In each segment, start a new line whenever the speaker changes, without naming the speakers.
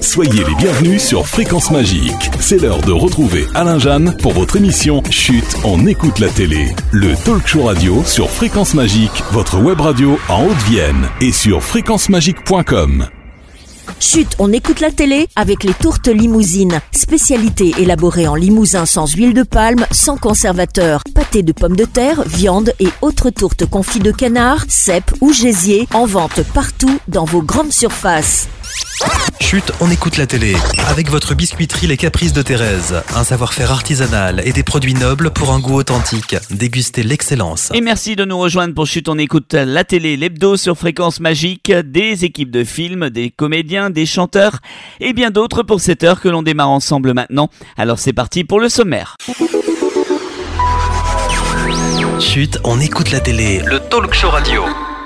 Soyez les bienvenus sur Fréquence Magique. C'est l'heure de retrouver Alain Jeanne pour votre émission Chut, on écoute la télé. Le talk show radio sur Fréquence Magique, votre web radio en Haute-Vienne et sur fréquencemagique.com.
Chut, on écoute la télé avec les tourtes limousines. Spécialité élaborée en Limousin sans huile de palme, sans conservateur. Pâté de pommes de terre, viande et autres tourtes confites de canard, cèpes ou gésier. En vente partout dans vos grandes surfaces.
Chut, on écoute la télé. Avec votre biscuiterie Les Caprices de Thérèse. Un savoir-faire artisanal et des produits nobles pour un goût authentique. Dégustez l'excellence.
Et merci de nous rejoindre pour Chut, on écoute la télé, l'hebdo sur Fréquence Magique. Des équipes de films, des comédiens, des chanteurs et bien d'autres pour cette heure que l'on démarre ensemble maintenant. Alors c'est parti pour le sommaire.
Chut, on écoute la télé. Le talk show radio.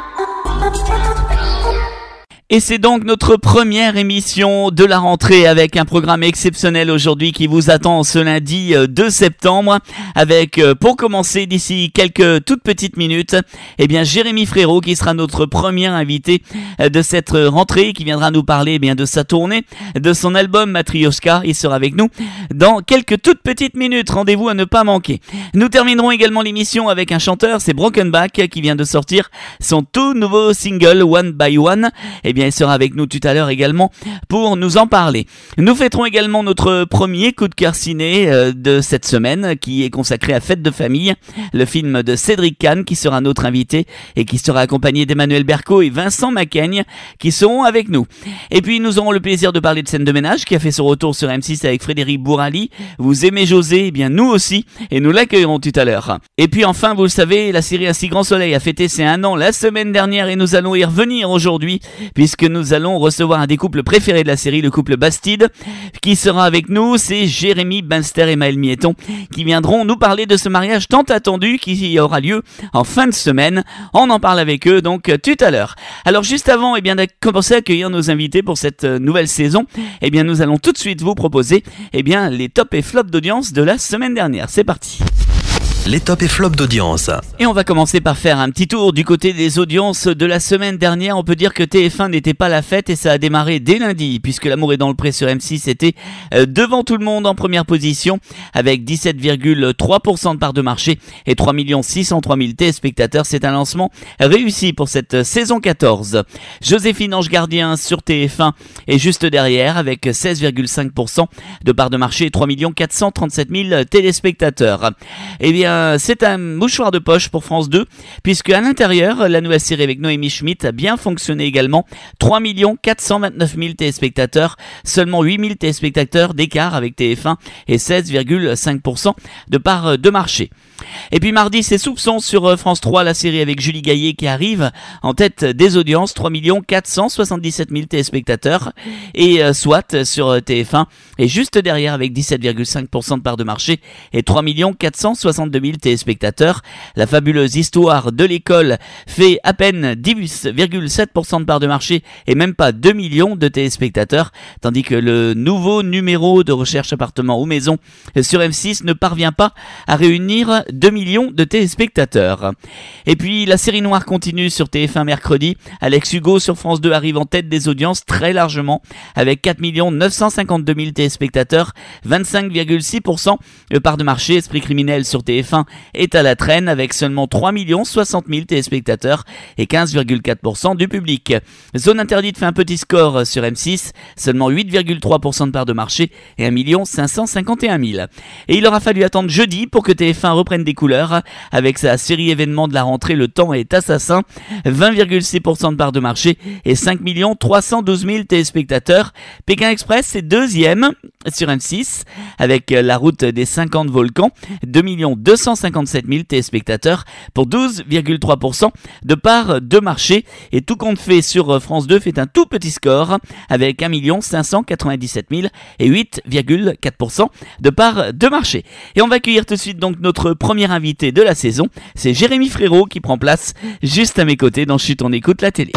Et c'est donc notre première émission de la rentrée avec un programme exceptionnel aujourd'hui qui vous attend ce lundi 2 septembre avec, pour commencer d'ici quelques toutes petites minutes, Jérémy Frérot qui sera notre premier invité de cette rentrée, qui viendra nous parler de sa tournée, de son album Matryoshka. Il sera avec nous dans quelques toutes petites minutes. Rendez-vous à ne pas manquer. Nous terminerons également l'émission avec un chanteur, c'est Brokenback qui vient de sortir son tout nouveau single One by One. Il sera avec nous tout à l'heure également pour nous en parler. Nous fêterons également notre premier coup de cœur ciné de cette semaine qui est consacré à Fête de famille, le film de Cédric Kahn qui sera notre invité et qui sera accompagné d'Emmanuel Berco et Vincent Macaigne qui seront avec nous. Et puis nous aurons le plaisir de parler de Scène de ménage qui a fait son retour sur M6 avec Frédéric Bourali. Vous aimez José? Nous aussi et nous l'accueillerons tout à l'heure. Et puis enfin, vous le savez, la série Un si grand soleil a fêté ses 1 an la semaine dernière et nous allons y revenir aujourd'hui puisque nous allons recevoir un des couples préférés de la série, le couple Bastide, qui sera avec nous. C'est Jérémy Banster et Maëlle Mietton qui viendront nous parler de ce mariage tant attendu qui aura lieu en fin de semaine. On en parle avec eux donc tout à l'heure. Alors juste avant de commencer à accueillir nos invités pour cette nouvelle saison, nous allons tout de suite vous proposer les tops et flops d'audience de la semaine dernière. C'est parti.
Les tops et flops d'audience.
Et on va commencer par faire un petit tour du côté des audiences de la semaine dernière. On peut dire que TF1 n'était pas la fête et ça a démarré dès lundi puisque L'amour est dans le pré sur M6 était devant tout le monde en première position avec 17,3% de part de marché et 3 603 000 téléspectateurs. C'est un lancement réussi pour cette saison 14. Joséphine Ange Gardien sur TF1 est juste derrière avec 16,5% de part de marché et 3 437 000 téléspectateurs. C'est un mouchoir de poche pour France 2, puisque à l'intérieur, la nouvelle série avec Noémie Schmidt a bien fonctionné également. 3 429 000 téléspectateurs, seulement 8 000 téléspectateurs d'écart avec TF1 et 16,5% de part de marché. Et puis mardi, c'est Soupçon sur France 3, la série avec Julie Gaillet qui arrive en tête des audiences, 3 477 000 téléspectateurs, et SWAT sur TF1 est juste derrière avec 17,5% de part de marché et 3 462 000 téléspectateurs. La fabuleuse histoire de l'école fait à peine 10,7% de part de marché et même pas 2 millions de téléspectateurs, tandis que le nouveau numéro de recherche appartement ou maison sur M6 ne parvient pas à réunir 2 millions de téléspectateurs. Et puis la série noire continue sur TF1 mercredi. Alex Hugo sur France 2 arrive en tête des audiences très largement avec 4 952 000 téléspectateurs, 25,6% de part de marché. Esprit criminel sur TF1 est à la traîne avec seulement 3 60 000 téléspectateurs et 15,4% du public. Zone interdite fait un petit score sur M6, seulement 8,3% de part de marché et 1 551 000. Et il aura fallu attendre jeudi pour que TF1 reprenne des couleurs avec sa série événement de la rentrée Le Temps est assassin, 20,6% de part de marché et 5 312 000 téléspectateurs. Pékin Express est deuxième sur M6 avec La route des 50 volcans, 2 257 000 téléspectateurs pour 12,3% de part de marché. Et tout compte fait sur France 2 fait un tout petit score avec 1 597 000 et 8,4% de part de marché. Et on va accueillir tout de suite donc notre premier invité de la saison. C'est Jérémy Frérot qui prend place juste à mes côtés dans Chut, on écoute la télé.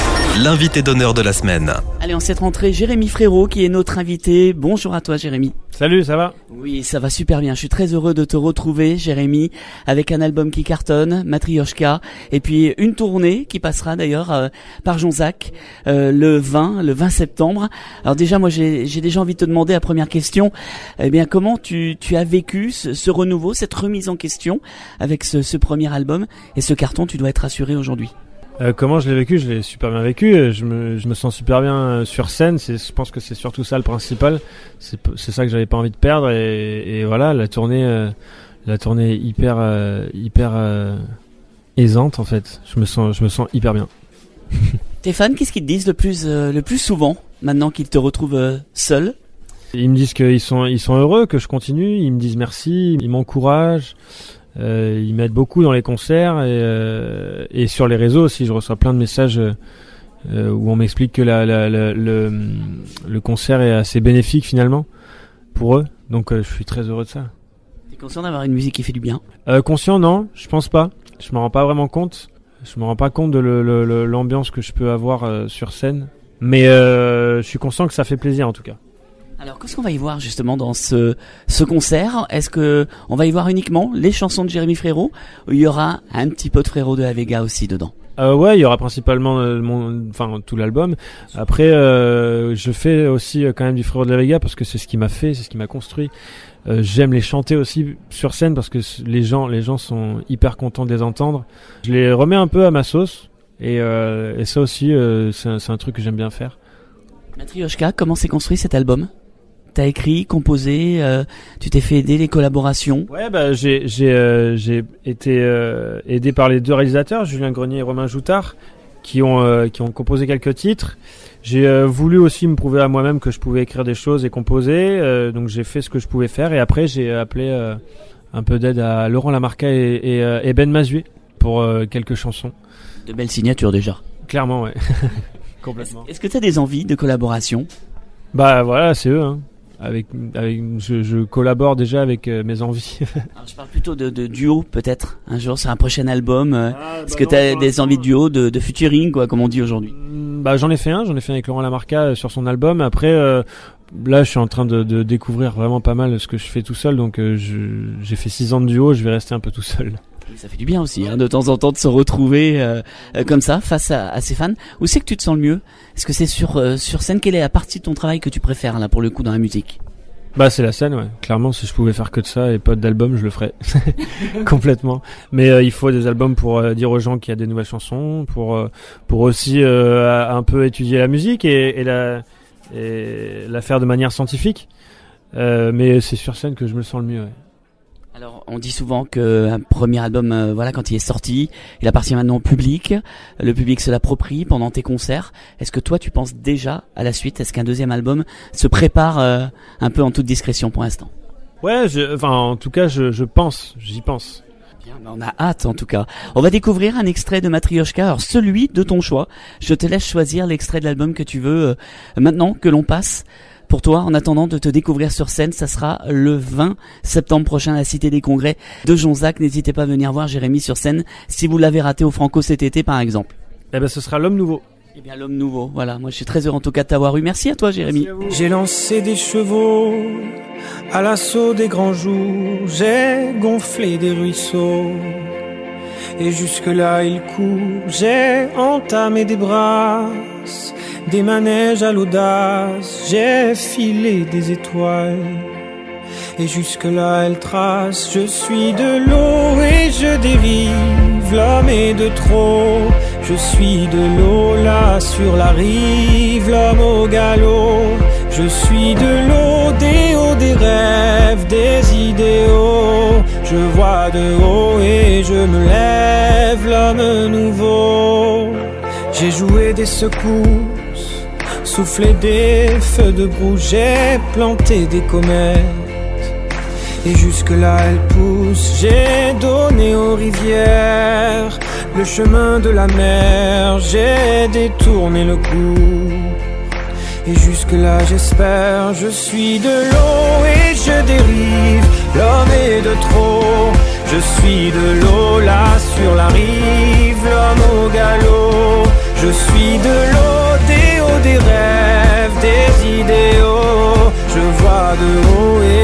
L'invité d'honneur de la semaine.
Allez, en cette rentrée, Jérémy Frérot qui est notre invité. Bonjour à toi Jérémy.
Salut, ça va ?
Oui, ça va super bien. Je suis très heureux de te retrouver, Jérémy, avec un album qui cartonne, Matryoshka, et puis une tournée qui passera d'ailleurs par Jonzac le 20 septembre. Alors déjà, moi, j'ai déjà envie de te demander la première question. Eh bien, comment tu as vécu ce renouveau, cette remise en question avec ce premier album et ce carton? Tu dois être rassuré aujourd'hui.
Comment je l'ai vécu ? Je l'ai super bien vécu. Je me sens super bien sur scène. Je pense que c'est surtout ça le principal. C'est ça que j'avais pas envie de perdre. Et voilà, la tournée hyper aisante en fait. Je me sens hyper bien.
Tes fans, qu'est-ce qu'ils te disent le plus souvent maintenant qu'ils te retrouvent seul?
Ils me disent qu'ils sont heureux que je continue. Ils me disent merci. Ils m'encouragent. Ils m'aident beaucoup dans les concerts et sur les réseaux aussi. Je reçois plein de messages où on m'explique que le concert est assez bénéfique finalement pour eux. Donc je suis très heureux de ça.
T'es conscient d'avoir une musique qui fait du bien?
Conscient, non, je pense pas. Je me rends pas vraiment compte. Je me rends pas compte de l'ambiance que je peux avoir sur scène. Mais je suis conscient que ça fait plaisir en tout cas.
Alors, qu'est-ce qu'on va y voir justement dans ce concert? Est-ce que on va y voir uniquement les chansons de Jérémy Frérot ou il y aura un petit peu de Frérot de la Vega aussi dedans?
Ouais, il y aura principalement tout l'album. Après, je fais aussi quand même du Frérot de la Vega parce que c'est ce qui m'a fait, c'est ce qui m'a construit. J'aime les chanter aussi sur scène parce que les gens sont hyper contents de les entendre. Je les remets un peu à ma sauce et ça aussi, c'est un truc que j'aime bien faire.
Matryoshka, comment s'est construit cet album? T'as écrit, composé, tu t'es fait aider les collaborations?
Ouais, j'ai été aidé par les deux réalisateurs, Julien Grenier et Romain Joutard, qui ont composé quelques titres. J'ai voulu aussi me prouver à moi-même que je pouvais écrire des choses et composer, donc j'ai fait ce que je pouvais faire et après j'ai appelé un peu d'aide à Laurent Lamarca et Ben Mazué pour quelques chansons.
De belles signatures déjà.
Clairement, ouais. Complètement.
Est-ce que tu as des envies de collaboration?
Bah voilà, c'est eux. Hein. Je collabore déjà avec mes envies.
Alors, je parle plutôt de duo peut-être. Un jour sur un prochain album. Est-ce que tu as des envies de duo, de featuring quoi, comme on dit aujourd'hui?
Bah j'en ai fait un avec Laurent Lamarca sur son album. Après là, je suis en train de découvrir vraiment pas mal ce que je fais tout seul. Donc j'ai fait 6 ans de duo, je vais rester un peu tout seul.
Ça fait du bien aussi, de temps en temps de se retrouver comme ça face à ses fans. Où c'est que tu te sens le mieux? Est-ce que c'est sur scène? Quelle est la partie de ton travail que tu préfères là pour le coup dans la musique? Bah
c'est la scène, ouais. Clairement, si je pouvais faire que de ça et pas d'album, je le ferais complètement. Mais il faut des albums pour dire aux gens qu'il y a des nouvelles chansons, pour aussi un peu étudier la musique et la faire de manière scientifique. Mais c'est sur scène que je me sens le mieux. Ouais.
Alors, on dit souvent qu'un premier album, quand il est sorti, il appartient maintenant au public. Le public se l'approprie pendant tes concerts. Est-ce que toi, tu penses déjà à la suite? Est-ce qu'un deuxième album se prépare un peu en toute discrétion pour l'instant?
Ouais, en tout cas, j'y pense.
Bien, on a hâte en tout cas. On va découvrir un extrait de Matryoshka, alors celui de ton choix. Je te laisse choisir l'extrait de l'album que tu veux maintenant que l'on passe. Pour toi, en attendant de te découvrir sur scène, ça sera le 20 septembre prochain à la Cité des Congrès de Jonzac. N'hésitez pas à venir voir Jérémy sur scène si vous l'avez raté au Franco cet été par exemple.
Eh ben, ce sera l'homme nouveau.
Eh bien, l'homme nouveau, voilà. Moi, je suis très heureux en tout cas de t'avoir eu. Merci à toi, Jérémy.
J'ai lancé des chevaux à l'assaut des grands jours. J'ai gonflé des ruisseaux et jusque-là il court. J'ai entamé des brasses, des manèges à l'audace, j'ai filé des étoiles et jusque-là elle trace. Je suis de l'eau et je dérive, l'homme est de trop. Je suis de l'eau là sur la rive, l'homme au galop. Je suis de l'eau, des hauts, des rêves, des idéaux. Je vois de haut et je me lève, l'homme nouveau. J'ai joué des secousses, soufflé des feux de proue, j'ai planté des comètes et jusque-là elles poussent. J'ai donné aux rivières le chemin de la mer, j'ai détourné le cours et jusque-là j'espère. Je suis de l'eau et je dérive, l'homme est de trop. Je suis de l'eau là sur la rive, l'homme au galop. Je suis de l'eau, des hauts, des rêves, des idéaux. Je vois de haut et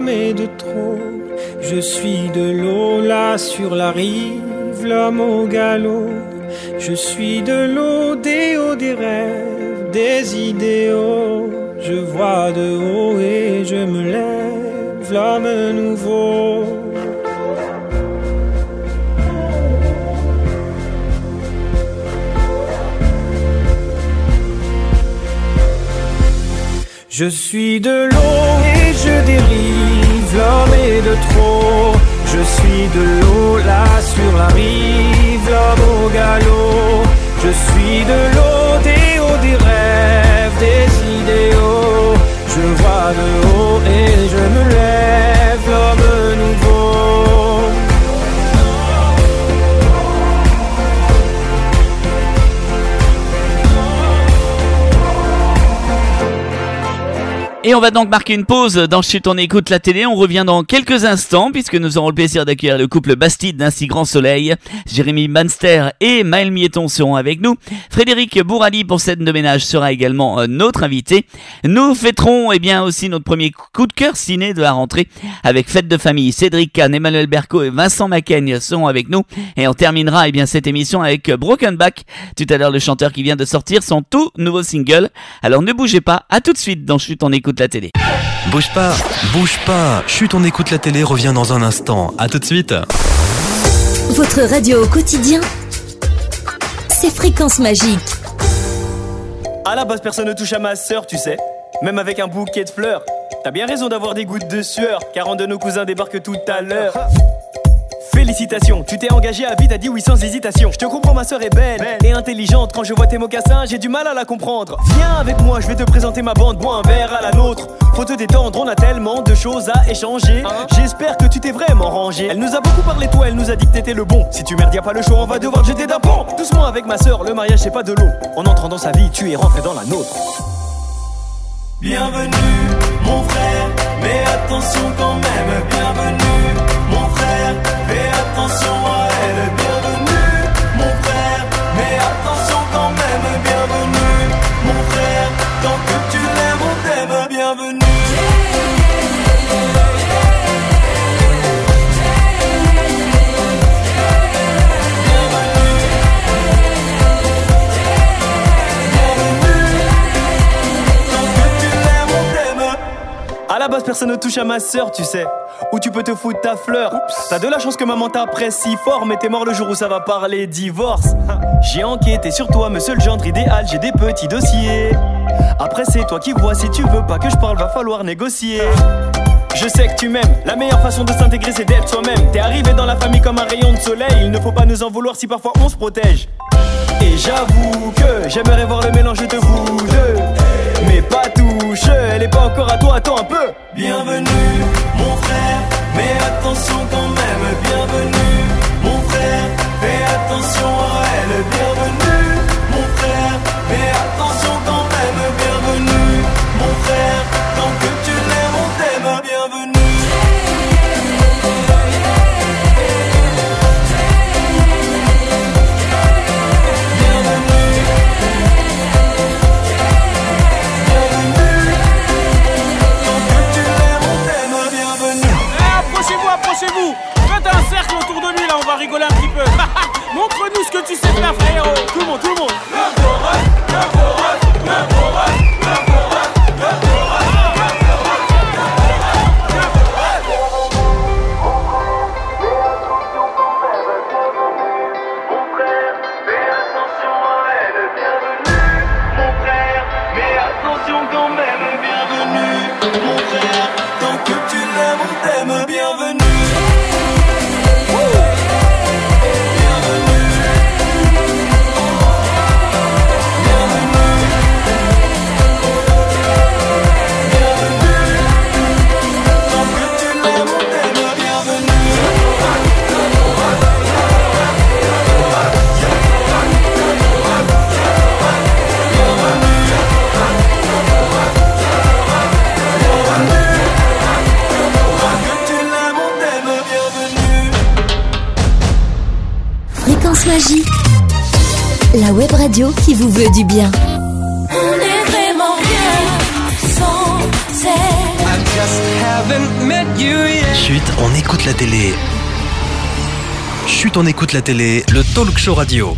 mais de trop. Je suis de l'eau là sur la rive, l'homme au galop. Je suis de l'eau, des hauts, des rêves, des idéaux. Je vois de haut et je me lève, l'homme nouveau. Je suis de l'eau et je dérive, l'homme est de trop. Je suis de l'eau là sur la rive, l'homme au galop. Je suis de l'eau, des hauts, des rêves, des idéaux. Je vois de haut et je me lève, l'homme nouveau.
Et on va donc marquer une pause dans Chut, on écoute la télé. On revient dans quelques instants puisque nous aurons le plaisir d'accueillir le couple Bastide d'un si grand soleil. Jérémy Banster et Maël Miéton seront avec nous. Frédéric Bourali pour scène de ménage sera également notre invité. Nous fêterons aussi notre premier coup de cœur ciné de la rentrée avec Fête de famille. Cédric Kahn, Emmanuel Berco et Vincent Macaigne seront avec nous. Et on terminera cette émission avec Broken Back. Tout à l'heure, le chanteur qui vient de sortir son tout nouveau single. Alors ne bougez pas, à tout de suite dans Chut, on écoute la télé.
Bouge pas. Chut, on écoute la télé revient dans un instant. À tout de suite.
Votre radio au quotidien, c'est Fréquence Magique.
À la base, personne ne touche à ma sœur, tu sais. Même avec un bouquet de fleurs. T'as bien raison d'avoir des gouttes de sueur, car un de nos cousins débarque tout à l'heure. Félicitations, tu t'es engagé à vie, t'as dit oui sans hésitation. Je te comprends, ma sœur est belle et intelligente. Quand je vois tes mocassins, j'ai du mal à la comprendre. Viens avec moi, je vais te présenter ma bande, bois un verre à la nôtre. Faut te détendre, on a tellement de choses à échanger. J'espère que tu t'es vraiment rangé. Elle nous a beaucoup parlé de toi, elle nous a dit que t'étais le bon. Si tu merdes, y'a pas le choix, on va devoir te jeter d'un pont. Doucement avec ma sœur, le mariage c'est pas de l'eau. En entrant dans sa vie, tu es rentré dans la nôtre. Bienvenue, mon frère, mais attention quand même. Bienvenue, mon frère, fais attention à elle. Bienvenue, mon frère, mais attention quand même. Bienvenue, mon frère, tant que tu l'aimes, on t'aime. Bienvenue. À la base, personne ne touche à ma sœur, tu sais. Où tu peux te foutre ta fleur. T'as de la chance que maman t'apprécie fort, mais t'es mort le jour où ça va parler divorce. J'ai enquêté sur toi, monsieur le gendre idéal, j'ai des petits dossiers. Après, c'est toi qui vois, si tu veux pas que je parle, va falloir négocier. Je sais que tu m'aimes, la meilleure façon de s'intégrer c'est d'être soi-même. T'es arrivé dans la famille comme un rayon de soleil, il ne faut pas nous en vouloir si parfois on se protège. Et j'avoue que j'aimerais voir le mélange de vous deux, mais pas touche, elle est pas encore à toi, attends un peu. Bienvenue, mon frère, mais attention quand même. Bienvenue, mon frère, fais attention à elle. Bienvenue, mon frère, mais attention quand même. Bienvenue, mon frère, tant que tu l'aimes, on t'aime. Bienvenue.
Approchez-vous, faites un cercle autour de lui là, on va rigoler un petit peu. Montre-nous ce que tu sais faire, frérot. Tout le monde, tout le monde.
Magique, la web radio qui vous veut du bien.
On est vraiment bien sans elle.
haven't met you yet.
Chut, on écoute la télé. Chut, on écoute la télé, le talk show radio.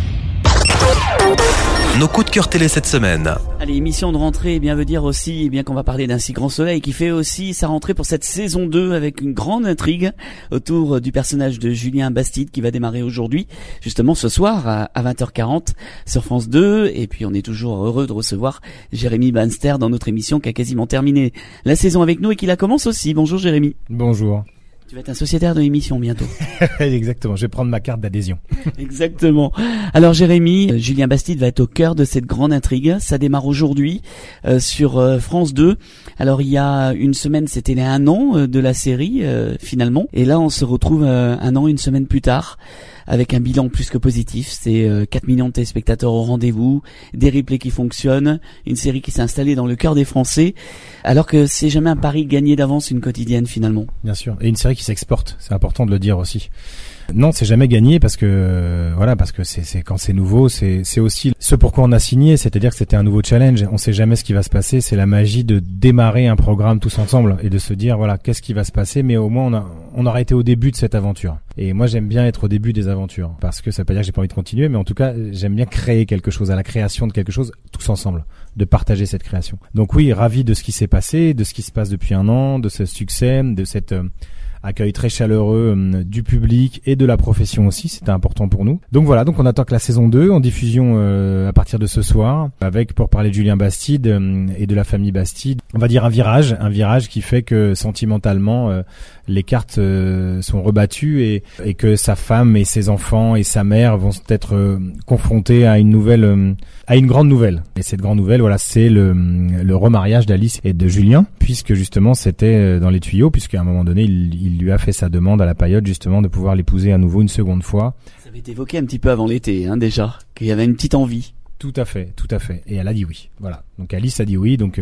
Nos coups de cœur télé cette semaine.
Allez, émission de rentrée, bien veut dire aussi bien qu'on va parler d'un si grand soleil qui fait aussi sa rentrée pour cette saison 2 avec une grande intrigue autour du personnage de Julien Bastide qui va démarrer aujourd'hui, justement ce soir à 20h40 sur France 2. Et puis on est toujours heureux de recevoir Jérémy Banster dans notre émission qui a quasiment terminé la saison avec nous et qui la commence aussi. Bonjour Jérémy.
Bonjour.
Tu vas être un sociétaire de l'émission bientôt.
Exactement, je vais prendre ma carte d'adhésion.
Exactement. Alors Jérémy, Julien Bastide va être au cœur de cette grande intrigue. Ça démarre aujourd'hui sur France 2. Alors il y a une semaine, c'était les 1 an de la série finalement. Et là on se retrouve 1 an, une semaine plus tard avec un bilan plus que positif. C'est 4 millions de téléspectateurs au rendez-vous, des replays qui fonctionnent, une série qui s'est installée dans le cœur des Français, alors que c'est jamais un pari gagné d'avance, une quotidienne finalement.
Bien sûr, et une série qui s'exporte, c'est important de le dire aussi. Non, c'est jamais gagné parce que voilà, parce que c'est quand c'est nouveau, c'est aussi ce pourquoi on a signé, c'est-à-dire que c'était un nouveau challenge. On sait jamais ce qui va se passer. C'est la magie de démarrer un programme tous ensemble et de se dire voilà qu'est-ce qui va se passer. Mais au moins on aura été au début de cette aventure. Et moi j'aime bien être au début des aventures parce que ça veut pas dire que j'ai pas envie de continuer, mais en tout cas j'aime bien créer quelque chose, à la création de quelque chose tous ensemble, de partager cette création. Donc oui, ravi de ce qui s'est passé, de ce qui se passe depuis 1 an, de ce succès, de cette accueil très chaleureux du public et de la profession aussi, c'était important pour nous. Donc voilà, donc on attend que la saison 2 en diffusion à partir de ce soir, avec, pour parler de Julien Bastide et de la famille Bastide, on va dire un virage qui fait que sentimentalement les cartes sont rebattues et que sa femme et ses enfants et sa mère vont être confrontés à une nouvelle, à une grande nouvelle. Et cette grande nouvelle, voilà, c'est le remariage d'Alice et de Julien, puisque justement c'était dans les tuyaux, puisqu'à un moment donné il lui a fait sa demande à la Paillote justement de pouvoir l'épouser à nouveau une seconde fois.
Ça avait été évoqué un petit peu avant l'été, déjà, qu'il y avait une petite envie.
Tout à fait. Et elle a dit oui. Voilà. Donc Alice a dit oui. Donc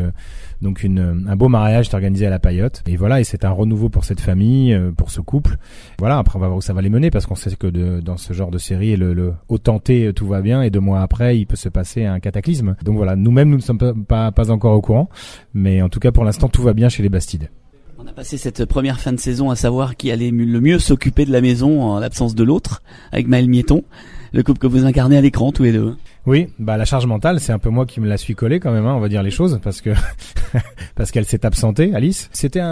un beau mariage est organisé à la Paillote. Et voilà. Et c'est un renouveau pour cette famille, pour ce couple. Voilà. Après, on va voir où ça va les mener parce qu'on sait que dans ce genre de série, le au tenté, tout va bien. Et 2 mois après, il peut se passer un cataclysme. Donc voilà. Nous-mêmes, nous ne sommes pas encore au courant. Mais en tout cas, pour l'instant, tout va bien chez les Bastides.
On a passé cette première fin de saison à savoir qui allait le mieux s'occuper de la maison en l'absence de l'autre, avec Maël Miéton, le couple que vous incarnez à l'écran tous les deux.
Oui, la charge mentale, c'est un peu moi qui me la suis collée quand même, on va dire les choses, parce que parce qu'elle s'est absentée, Alice. C'était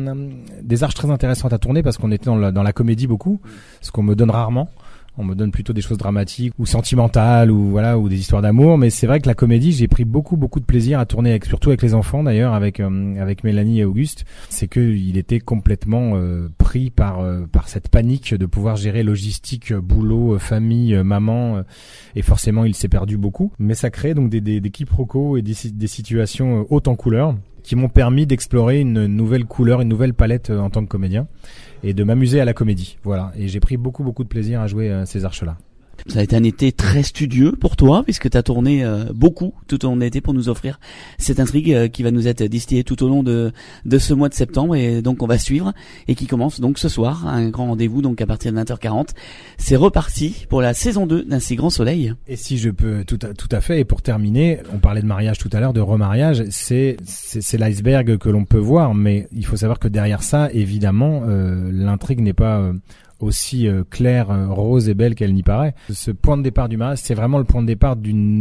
des arches très intéressantes à tourner parce qu'on était dans la comédie beaucoup, ce qu'on me donne rarement. On me donne plutôt des choses dramatiques ou sentimentales ou des histoires d'amour, mais c'est vrai que la comédie, j'ai pris beaucoup de plaisir à tourner surtout avec les enfants d'ailleurs, avec Mélanie et Auguste. C'est que il était complètement pris par cette panique de pouvoir gérer logistique, boulot, famille, maman, et forcément il s'est perdu beaucoup. Mais ça crée donc des quiproquos et des situations hautes en couleurs qui m'ont permis d'explorer une nouvelle couleur, une nouvelle palette en tant que comédien et de m'amuser à la comédie. Voilà. Et j'ai pris beaucoup de plaisir à jouer ces arches-là.
Ça a été un été très studieux pour toi, puisque tu as tourné beaucoup tout au long de l'été pour nous offrir cette intrigue qui va nous être distillée tout au long de ce mois de septembre, et donc on va suivre, et qui commence donc ce soir, un grand rendez-vous donc à partir de 20h40. C'est reparti pour la saison 2 d'un si grand soleil.
Et si je peux tout à fait, et pour terminer, on parlait de mariage tout à l'heure, de remariage, c'est l'iceberg que l'on peut voir, mais il faut savoir que derrière ça, évidemment, l'intrigue n'est pas aussi claire, rose et belle qu'elle n'y paraît. Ce point de départ du mariage, c'est vraiment le point de départ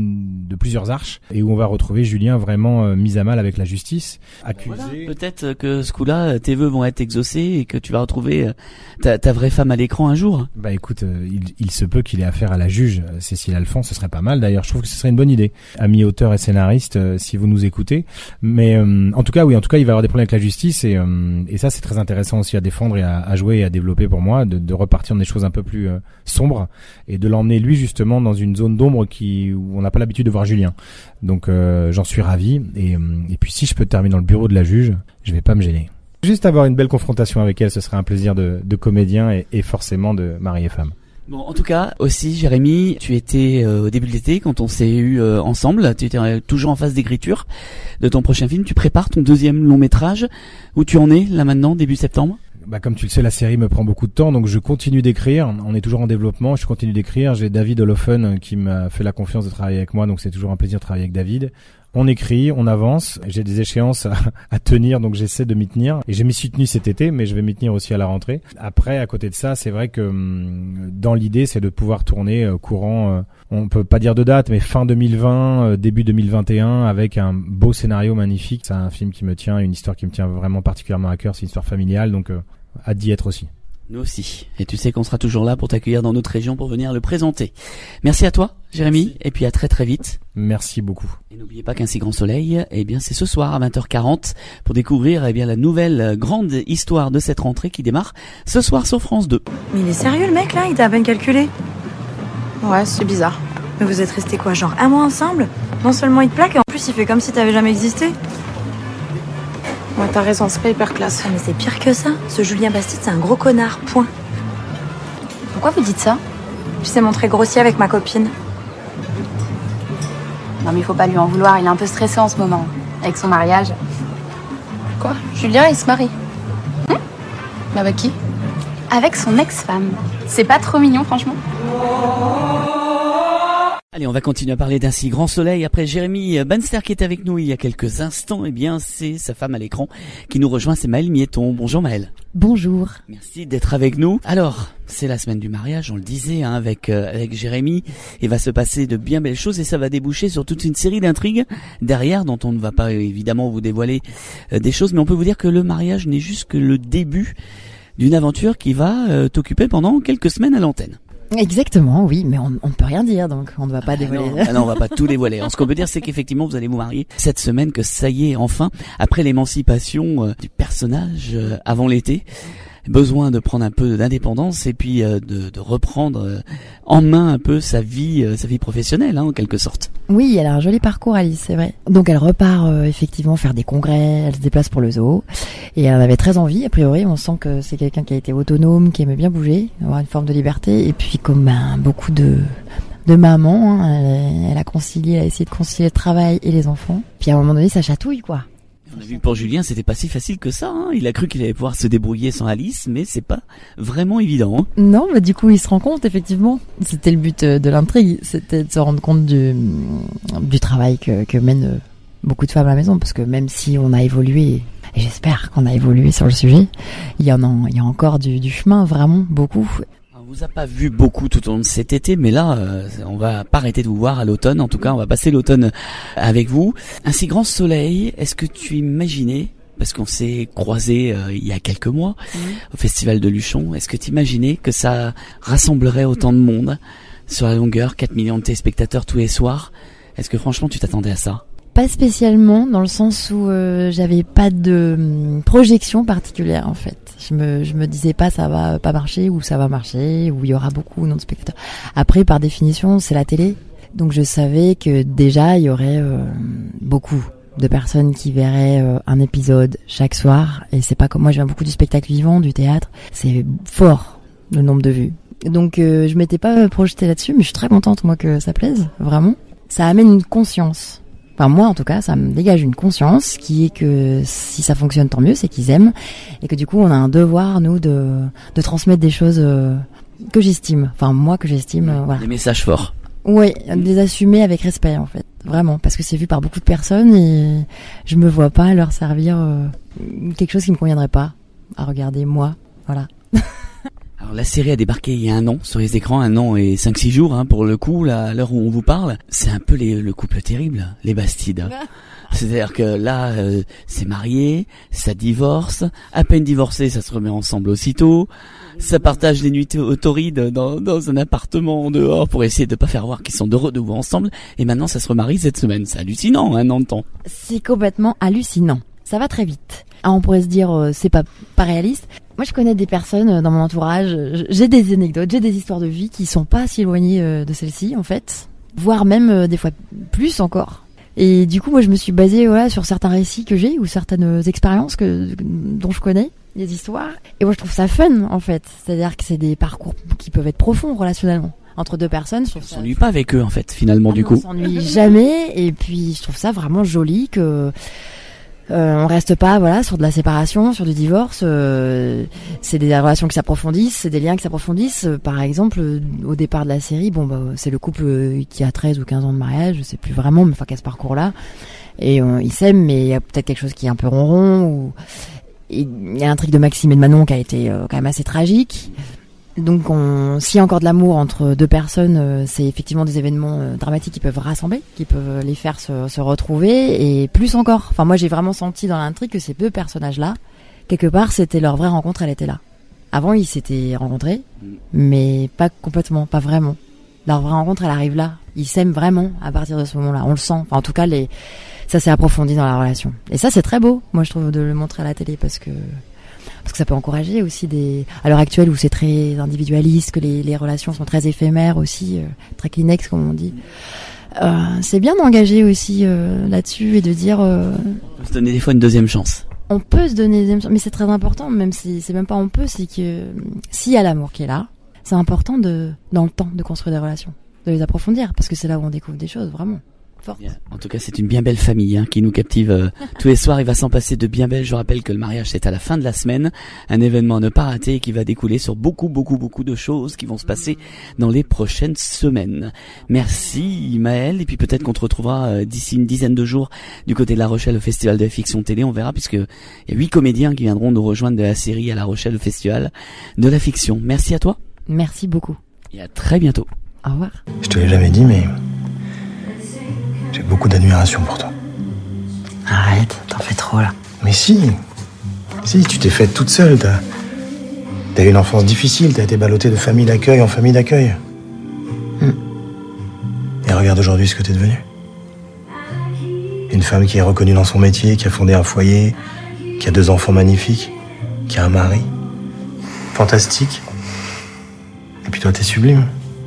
de plusieurs arches, et où on va retrouver Julien vraiment mis à mal avec la justice, accusé.
Voilà, peut-être que ce coup-là, tes vœux vont être exaucés et que tu vas retrouver ta vraie femme à l'écran un jour.
Bah écoute, il se peut qu'il ait affaire à la juge Cécile Alphand, ce serait pas mal d'ailleurs, je trouve que ce serait une bonne idée. Amis auteurs et scénaristes, si vous nous écoutez. Mais en tout cas, il va y avoir des problèmes avec la justice, et ça c'est très intéressant aussi à défendre et à jouer et à développer pour moi, de repartir dans des choses un peu plus sombres et de l'emmener lui justement dans une zone d'ombre où on n'a pas l'habitude de voir Julien. Donc j'en suis ravi, et puis si je peux terminer dans le bureau de la juge, je vais pas me gêner. Juste avoir une belle confrontation avec elle, ce serait un plaisir de comédien et forcément de mari et femme.
Bon, en tout cas, aussi, Jérémy, tu étais au début de l'été, quand on s'est eu ensemble, tu étais toujours en phase d'écriture de ton prochain film. Tu prépares ton 2e long métrage. Où tu en es, là maintenant, début septembre ?
Comme tu le sais, la série me prend beaucoup de temps, donc je continue d'écrire. On est toujours en développement, je continue d'écrire. J'ai David Olofen qui m'a fait la confiance de travailler avec moi, donc c'est toujours un plaisir de travailler avec David. On écrit, on avance. J'ai des échéances à tenir, donc j'essaie de m'y tenir. Et je m'y suis tenu cet été, mais je vais m'y tenir aussi à la rentrée. Après, à côté de ça, c'est vrai que dans l'idée, c'est de pouvoir tourner courant, on peut pas dire de date, mais fin 2020, début 2021, avec un beau scénario magnifique. C'est un film qui me tient, une histoire qui me tient vraiment particulièrement à cœur. C'est une histoire familiale, donc hâte d'y être aussi.
Nous aussi. Et tu sais qu'on sera toujours là pour t'accueillir dans notre région pour venir le présenter. Merci à toi, Jérémy. Merci. Et puis à très très vite.
Merci beaucoup.
Et n'oubliez pas qu'un si grand soleil, eh bien, c'est ce soir à 20h40 pour découvrir, eh bien, la nouvelle grande histoire de cette rentrée qui démarre ce soir sur France 2.
Mais il est sérieux le mec là? Il t'a à peine calculé?
Ouais, c'est bizarre.
Mais vous êtes restés quoi, genre un mois ensemble? Non seulement il te plaque et en plus il fait comme si t'avais jamais existé.
Ouais, t'as raison, c'est pas hyper classe.
Ah, mais c'est pire que ça. Ce Julien Bastide, c'est un gros connard, point.
Pourquoi vous dites ça?
Je s'est montré grossier avec ma copine.
Non mais il faut pas lui en vouloir, il est un peu stressé en ce moment, avec son mariage. Quoi? Julien, il se marie? Mais avec qui? Avec son ex-femme. C'est pas trop mignon, franchement.
Allez, on va continuer à parler d'un si grand soleil. Après Jérémy Banster qui est avec nous il y a quelques instants, eh bien, c'est sa femme à l'écran qui nous rejoint, c'est Maëlle Mietton. Bonjour Maëlle.
Bonjour.
Merci d'être avec nous. Alors, c'est la semaine du mariage, on le disait, hein, avec Jérémy. Il va se passer de bien belles choses et ça va déboucher sur toute une série d'intrigues derrière dont on ne va pas évidemment vous dévoiler des choses, mais on peut vous dire que le mariage n'est juste que le début d'une aventure qui va t'occuper pendant quelques semaines à l'antenne.
Exactement, oui, mais on ne peut rien dire, donc on ne va pas dévoiler.
Non, on va pas tout dévoiler. Alors, ce qu'on peut dire, c'est qu'effectivement, vous allez vous marier cette semaine, que ça y est, enfin, après l'émancipation du personnage avant l'été, besoin de prendre un peu d'indépendance et puis de reprendre en main un peu sa vie professionnelle, hein, en quelque sorte.
Oui, elle a un joli parcours, Alice, c'est vrai. Donc elle repart effectivement faire des congrès, elle se déplace pour le zoo et elle en avait très envie. A priori, on sent que c'est quelqu'un qui a été autonome, qui aimait bien bouger, avoir une forme de liberté. Et puis comme beaucoup de mamans, hein, elle a essayé de concilier le travail et les enfants. Puis à un moment donné, ça chatouille, quoi.
On a vu que pour Julien, c'était pas si facile que ça, hein. Il a cru qu'il allait pouvoir se débrouiller sans Alice, mais c'est pas vraiment évident, hein.
Non, mais du coup, il se rend compte, effectivement. C'était le but de l'intrigue. C'était de se rendre compte du travail que mènent beaucoup de femmes à la maison. Parce que même si on a évolué, et j'espère qu'on a évolué sur le sujet, il y a encore du chemin, vraiment, beaucoup.
On vous a pas vu beaucoup tout au long de cet été, mais là, on va pas arrêter de vous voir à l'automne. En tout cas, on va passer l'automne avec vous. Un si grand soleil, est-ce que tu imaginais, parce qu'on s'est croisés il y a quelques mois au Festival de Luchon, est-ce que tu imaginais que ça rassemblerait autant de monde sur la longueur, 4 millions de téléspectateurs tous les soirs? Est-ce que franchement, tu t'attendais à ça?
Pas spécialement, dans le sens où j'avais pas de projection particulière en fait. Je me disais pas ça va pas marcher ou ça va marcher ou il y aura beaucoup ou non de spectateurs. Après, par définition, c'est la télé, donc je savais que déjà il y aurait beaucoup de personnes qui verraient un épisode chaque soir. Et c'est pas comme moi, je viens beaucoup du spectacle vivant, du théâtre. C'est fort le nombre de vues. Donc je m'étais pas projetée là-dessus, mais je suis très contente moi que ça plaise, vraiment. Ça amène une conscience. Enfin, moi, en tout cas, ça me dégage une conscience qui est que si ça fonctionne, tant mieux, c'est qu'ils aiment. Et que du coup, on a un devoir, nous, de transmettre des choses que j'estime. Enfin, moi, que j'estime, voilà.
Des messages forts.
Oui, de les assumer avec respect, en fait. Vraiment. Parce que c'est vu par beaucoup de personnes et je me vois pas leur servir quelque chose qui me conviendrait pas à regarder, moi. Voilà.
Alors la série a débarqué il y a un an sur les écrans, 1 an et 5-6 jours, hein, pour le coup, là, à l'heure où on vous parle. C'est un peu le couple terrible, les Bastides. C'est-à-dire que là, c'est marié, ça divorce, à peine divorcé, ça se remet ensemble aussitôt, ça partage les nuits torrides dans un appartement en dehors pour essayer de pas faire voir qu'ils sont de nouveau ensemble, et maintenant ça se remarie cette semaine. C'est hallucinant, 1 an de temps.
C'est complètement hallucinant. Ça va très vite. Ah, on pourrait se dire, c'est pas réaliste. Moi, je connais des personnes dans mon entourage, j'ai des anecdotes, j'ai des histoires de vie qui sont pas si éloignées de celles-ci, en fait. Voire même, des fois, plus encore. Et du coup, moi, je me suis basée, sur certains récits que j'ai, ou certaines expériences dont je connais, des histoires. Et moi, je trouve ça fun, en fait. C'est-à-dire que c'est des parcours qui peuvent être profonds, relationnellement. Entre deux personnes.
On s'ennuie pas avec eux, en fait, finalement, du coup.
On s'ennuie jamais, et puis, je trouve ça vraiment joli que On reste pas voilà sur de la séparation, sur du divorce. C'est des relations qui s'approfondissent, c'est des liens qui s'approfondissent. Par exemple, au départ de la série, c'est le couple qui a 13 ou 15 ans de mariage, je sais plus vraiment, mais enfin qu'à ce parcours-là. Et ils s'aiment, mais il y a peut-être quelque chose qui est un peu ronron. Ou il y a un truc de Maxime et de Manon qui a été quand même assez tragique. Donc s'il y a encore de l'amour entre deux personnes, c'est effectivement des événements dramatiques qui peuvent rassembler, qui peuvent les faire se retrouver, et plus encore. Enfin moi j'ai vraiment senti dans l'intrigue que ces deux personnages-là, quelque part c'était leur vraie rencontre, elle était là. Avant ils s'étaient rencontrés, mais pas complètement, pas vraiment. Leur vraie rencontre elle arrive là. Ils s'aiment vraiment à partir de ce moment-là, on le sent. Enfin, en tout cas ça s'est approfondi dans la relation. Et ça c'est très beau, moi je trouve, de le montrer à la télé parce que ça peut encourager aussi à l'heure actuelle où c'est très individualiste, que les relations sont très éphémères aussi, très Kleenex comme on dit. C'est bien d'engager aussi là-dessus et de dire...
se donner des fois une deuxième chance.
On peut se donner une deuxième chance, mais c'est très important, même si c'est même pas on peut, c'est que s'il y a l'amour qui est là, c'est important dans le temps de construire des relations, de les approfondir, parce que c'est là où on découvre des choses vraiment.
En tout cas, c'est une bien belle famille qui nous captive tous les soirs. Il va s'en passer de bien belles. Je rappelle que le mariage, c'est à la fin de la semaine. Un événement à ne pas rater et qui va découler sur beaucoup de choses qui vont se passer dans les prochaines semaines. Merci Maëlle. Et puis peut-être qu'on te retrouvera d'ici une dizaine de jours du côté de La Rochelle au Festival de la Fiction Télé. On verra puisque il y a 8 comédiens qui viendront nous rejoindre de la série à La Rochelle au Festival de la Fiction. Merci à toi.
Merci beaucoup.
Et à très bientôt.
Au revoir.
Je te l'ai jamais dit, mais... j'ai beaucoup d'admiration pour toi.
Arrête, t'en fais trop là.
Mais si, tu t'es faite toute seule, t'as eu une enfance difficile, t'as été ballottée de famille d'accueil en famille d'accueil. Et regarde aujourd'hui ce que t'es devenue. Une femme qui est reconnue dans son métier, qui a fondé un foyer, qui a 2 enfants magnifiques, qui a un mari. Fantastique. Et puis toi, t'es sublime.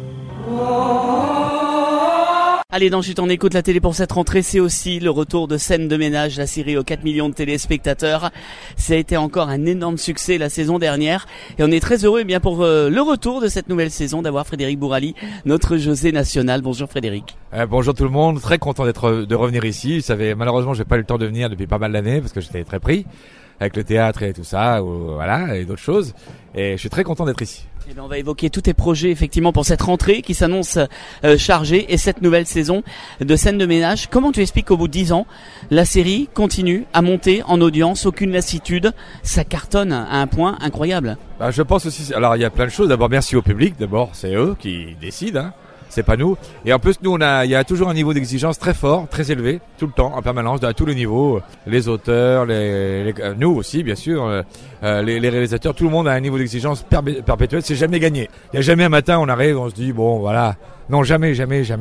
Allez, dans Chut, on écoute la télé pour cette rentrée. C'est aussi le retour de Scène de ménage, la série aux 4 millions de téléspectateurs. Ça a été encore un énorme succès la saison dernière. Et on est très heureux pour le retour de cette nouvelle saison d'avoir Frédéric Bourali, notre José national. Bonjour Frédéric.
Bonjour tout le monde, très content de revenir ici. Vous savez, malheureusement, j'ai pas eu le temps de venir depuis pas mal d'années parce que j'étais très pris avec le théâtre et tout ça, et d'autres choses. Et je suis très content d'être ici.
Eh bien, on va évoquer tous tes projets effectivement pour cette rentrée qui s'annonce chargée et cette nouvelle saison de Scène de ménage. Comment tu expliques qu'au bout de 10 ans, la série continue à monter en audience, aucune lassitude, ça cartonne à un point incroyable?
Je pense aussi, alors il y a plein de choses. D'abord, merci au public. D'abord, c'est eux qui décident. C'est pas nous. Et en plus, nous, il y a toujours un niveau d'exigence très fort, très élevé, tout le temps, en permanence, à tous les niveaux. Les auteurs, nous aussi, bien sûr, les réalisateurs, tout le monde a un niveau d'exigence perpétuel. C'est jamais gagné. Il y a jamais un matin, on arrive, on se dit, bon, voilà. Non, jamais.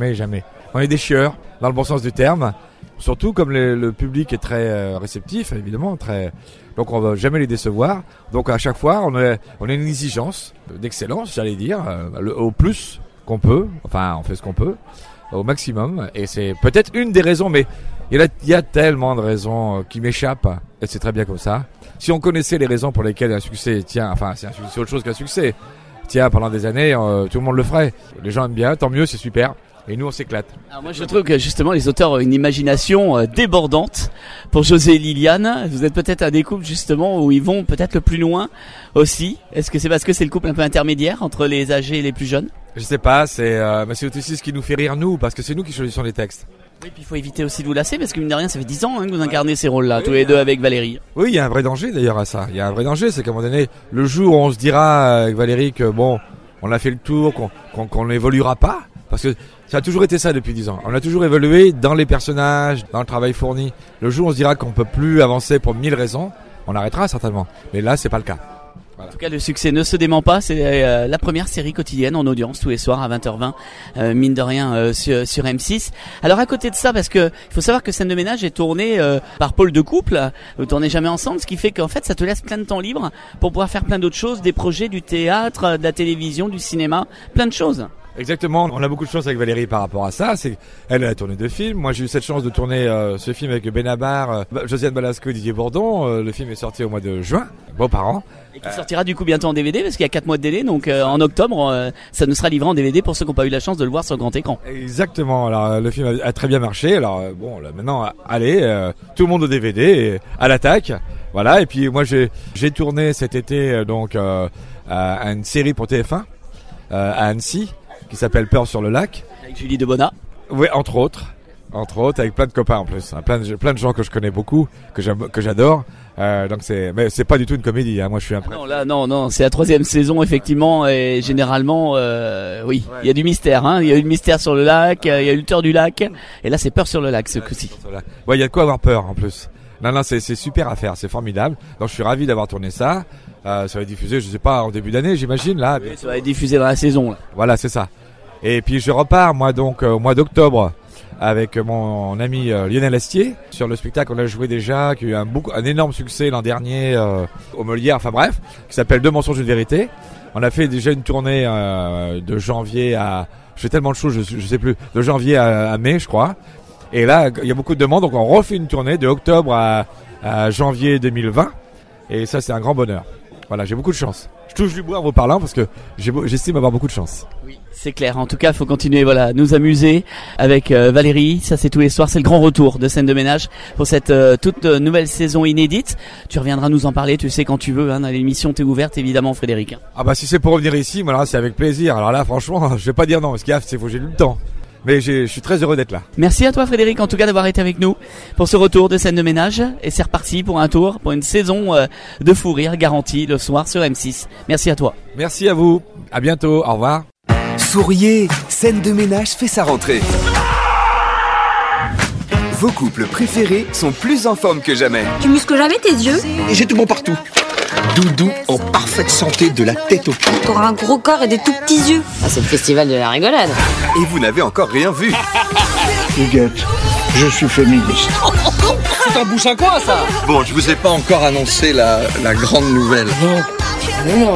On est des chieurs, dans le bon sens du terme. Surtout comme le public est très réceptif, évidemment, donc on va jamais les décevoir. Donc à chaque fois, on a une exigence d'excellence, j'allais dire, au plus qu'on peut, enfin on fait ce qu'on peut au maximum, et c'est peut-être une des raisons, mais il y a tellement de raisons qui m'échappent, et c'est très bien comme ça. Si on connaissait les raisons pour lesquelles un succès tient, enfin c'est autre chose qu'un succès, tient pendant des années, tout le monde le ferait. Les gens aiment bien, tant mieux, c'est super. Et nous, on s'éclate.
Alors moi, je trouve que justement, les auteurs ont une imagination débordante. Pour José et Liliane, vous êtes peut-être un des couples justement où ils vont peut-être le plus loin aussi. Est-ce que c'est parce que c'est le couple un peu intermédiaire entre les âgés et les plus jeunes?
Je sais pas, c'est aussi ce qui nous fait rire nous, parce que c'est nous qui choisissons les textes.
Oui, puis il faut éviter aussi de vous lasser, parce que mine de rien, ça fait 10 ans que vous incarnez ces rôles-là, oui, tous les deux avec Valérie.
Oui, il y a un vrai danger d'ailleurs à ça. Il y a un vrai danger, c'est qu'à un moment donné, le jour où on se dira avec Valérie que bon, on a fait le tour, qu'on n'évoluera pas, parce que ça a toujours été ça depuis 10 ans. On a toujours évolué dans les personnages, dans le travail fourni. Le jour où on se dira qu'on peut plus avancer pour 1000 raisons, on arrêtera certainement. Mais là, c'est pas le cas.
Voilà. En tout cas, le succès ne se dément pas. C'est la première série quotidienne en audience tous les soirs à 20h20, mine de rien, sur M6. Alors à côté de ça, parce que il faut savoir que Scène de ménage est tournée par Paul de Couple. Vous tournez jamais ensemble, ce qui fait qu'en fait, ça te laisse plein de temps libre pour pouvoir faire plein d'autres choses, des projets, du théâtre, de la télévision, du cinéma, plein de choses.
Exactement, on a beaucoup de chance avec Valérie par rapport à ça, c'est elle a tourné 2 films, moi j'ai eu cette chance de tourner ce film avec Benabar, Josiane Balasco et Didier Bourdon, le film est sorti au mois de juin, Beaux-parents.
Et qui sortira du coup bientôt en DVD parce qu'il y a 4 mois de délai, donc en octobre ça nous sera livré en DVD pour ceux qui n'ont pas eu la chance de le voir sur grand écran.
Exactement, alors le film a très bien marché, alors bon là, maintenant allez, tout le monde au DVD, et à l'attaque, voilà, et puis moi j'ai tourné cet été donc à une série pour TF1 à Annecy, qui s'appelle Peur sur le lac.
Avec Julie Debona.
Oui, entre autres, avec plein de copains en plus, hein, plein de gens que je connais beaucoup, que j'adore. Donc mais c'est pas du tout une comédie, hein. Moi je suis impressionné.
Non, c'est la 3e saison effectivement, et généralement, oui, il y a du mystère, hein. Il y a eu le mystère sur le lac, il y a eu le Tour du lac, et là c'est Peur sur le lac ce coup-ci.
Ouais, il y a de quoi avoir peur en plus. Non, c'est super à faire, c'est formidable. Donc je suis ravi d'avoir tourné ça. Ça va être diffusé, je sais pas, en début d'année, j'imagine là.
Oui, ça va être diffusé dans la saison là.
Voilà, c'est ça. Et puis je repars moi donc au mois d'octobre avec mon ami Lionel Astier sur le spectacle qu'on a joué déjà, qui a eu un énorme succès l'an dernier au Molière, enfin bref, qui s'appelle 2 mensonges une vérité. On a fait déjà une tournée de janvier à, je fais tellement de choses, je sais plus, de janvier à mai je crois. Et là il y a beaucoup de demandes, donc on refait une tournée de octobre à janvier 2020, et ça c'est un grand bonheur. Voilà, j'ai beaucoup de chance. Je touche du bois en vous parlant parce que j'estime avoir beaucoup de chance.
Oui, c'est clair. En tout cas, il faut continuer, voilà, à nous amuser avec Valérie. Ça, c'est tous les soirs. C'est le grand retour de Scène de ménage pour cette toute nouvelle saison inédite. Tu reviendras nous en parler, tu sais, quand tu veux, hein, dans l'émission. T'es ouverte, évidemment, Frédéric.
Ah bah si c'est pour revenir ici, moi là, c'est avec plaisir. Alors là, franchement, je vais pas dire non, parce qu'il faut que j'ai eu le temps. Mais je suis très heureux d'être là.
Merci à toi Frédéric en tout cas d'avoir été avec nous pour ce retour de Scène de ménage. Et c'est reparti pour un tour, pour une saison de fou rire garantie le soir sur M6. Merci à toi.
Merci à vous, à bientôt, au revoir.
Souriez, Scène de ménage fait sa rentrée. Vos couples préférés sont plus en forme que jamais.
Tu muscles jamais tes yeux?
Et j'ai tout bon partout. Doudou en parfaite santé de la tête aux pieds.
T'auras un gros corps et des tout petits yeux.
Ah, c'est le festival de la rigolade.
Et vous n'avez encore rien vu.
Huguette, je suis féministe.
C'est un bouche à quoi ça?
Bon, je vous ai pas encore annoncé la grande nouvelle.
Non.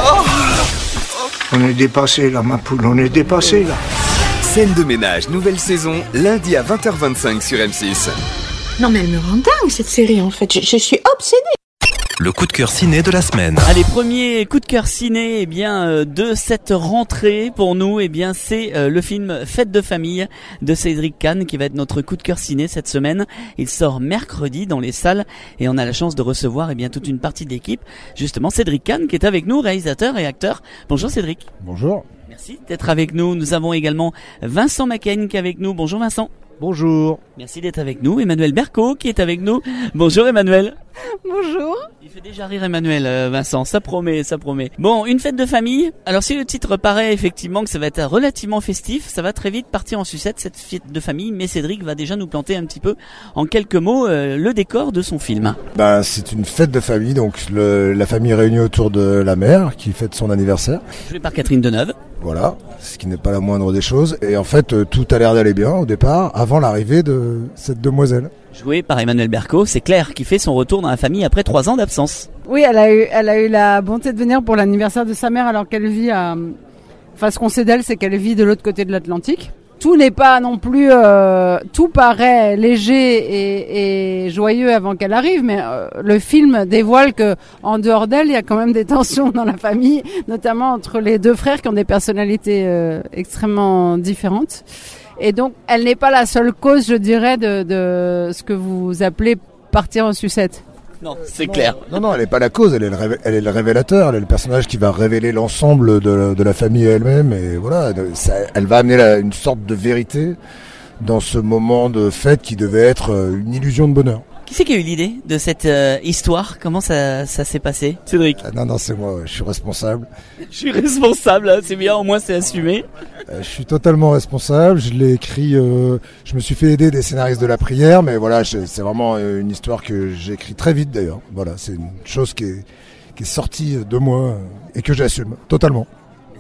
On est dépassé là, ma poule, on est dépassé là.
Scène de ménage, nouvelle saison, lundi à 20h25 sur M6.
Non mais elle me rend dingue cette série en fait, je suis obsédée.
Le coup de cœur ciné de la semaine.
Allez, premier coup de cœur ciné, de cette rentrée pour nous, c'est le film Fête de famille de Cédric Kahn qui va être notre coup de cœur ciné cette semaine. Il sort mercredi dans les salles et on a la chance de recevoir toute une partie de l'équipe, justement Cédric Kahn qui est avec nous, réalisateur et acteur. Bonjour Cédric.
Bonjour.
Merci d'être avec nous. Nous avons également Vincent Macaigne qui est avec nous. Bonjour Vincent.
Bonjour.
Merci d'être avec nous. Emmanuel Berco qui est avec nous. Bonjour Emmanuel.
Bonjour.
Il fait déjà rire Emmanuel, Vincent, ça promet. Bon, une fête de famille. Alors si le titre paraît effectivement que ça va être relativement festif, ça va très vite partir en sucette cette fête de famille, mais Cédric va déjà nous planter un petit peu en quelques mots le décor de son film.
C'est une fête de famille, donc la famille est réunie autour de la mère qui fête son anniversaire.
Jouée par Catherine Deneuve.
Voilà, ce qui n'est pas la moindre des choses. Et en fait, tout a l'air d'aller bien au départ, avant l'arrivée de cette demoiselle.
Jouée par Emmanuel Berco, c'est Claire qui fait son retour dans la famille après 3 ans d'absence.
Oui, elle a eu la bonté de venir pour l'anniversaire de sa mère alors qu'elle vit à... Enfin, ce qu'on sait d'elle, c'est qu'elle vit de l'autre côté de l'Atlantique. Tout n'est pas non plus... tout paraît léger et joyeux avant qu'elle arrive, mais le film dévoile que en dehors d'elle, il y a quand même des tensions dans la famille, notamment entre les 2 frères qui ont des personnalités extrêmement différentes. Et donc, elle n'est pas la seule cause, je dirais, de ce que vous appelez partir en sucette.
Non, c'est clair.
Non, elle n'est pas la cause, elle est le révélateur, elle est le personnage qui va révéler l'ensemble de la famille elle-même, et voilà, elle va amener une sorte de vérité dans ce moment de fête qui devait être une illusion de bonheur.
Qui c'est qui a eu l'idée de cette histoire? Comment ça s'est passé, Cédric?
Non, c'est moi, je suis responsable.
Je suis responsable, c'est bien, au moins c'est assumé.
Je suis totalement responsable, je l'ai écrit, je me suis fait aider des scénaristes de la prière, mais voilà, c'est vraiment une histoire que j'ai écrite très vite d'ailleurs. Voilà, c'est une chose qui est sortie de moi et que j'assume totalement.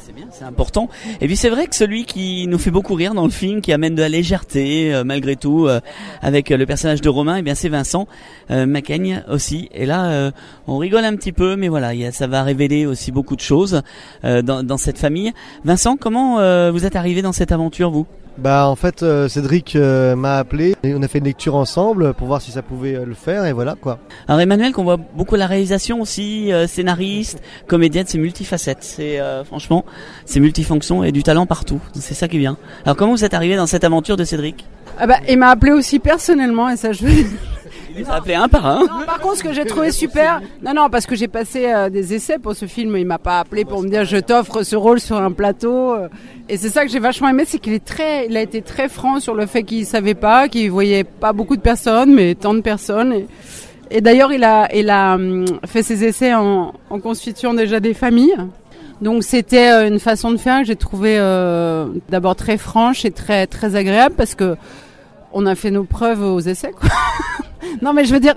C'est bien, c'est important. Et puis c'est vrai que celui qui nous fait beaucoup rire dans le film, qui amène de la légèreté malgré tout, avec le personnage de Romain, eh bien c'est Vincent Macaigne aussi. Et là, on rigole un petit peu, mais voilà, ça va révéler aussi beaucoup de choses dans cette famille. Vincent, comment vous êtes arrivé dans cette aventure, vous ?
En fait, Cédric m'a appelé et on a fait une lecture ensemble pour voir si ça pouvait le faire et voilà quoi.
Alors Emmanuel, qu'on voit beaucoup à la réalisation aussi, scénariste, comédienne, c'est multifacette. C'est franchement, c'est multifonction et du talent partout. C'est ça qui est bien. Alors comment vous êtes arrivé dans cette aventure de Cédric ?
Il m'a appelé aussi personnellement et ça je veux.
Il les a appelés un par un.
Non, par contre, ce que j'ai trouvé super, parce que j'ai passé des essais pour ce film, il m'a pas appelé pour me dire je t'offre ce rôle sur un plateau. Et c'est ça que j'ai vachement aimé, c'est il a été très franc sur le fait qu'il savait pas, qu'il voyait pas beaucoup de personnes, mais tant de personnes. Et d'ailleurs, il a fait ses essais en constituant déjà des familles. Donc c'était une façon de faire que j'ai trouvé d'abord très franche et très très agréable parce que on a fait nos preuves aux essais, quoi. Non mais je veux dire,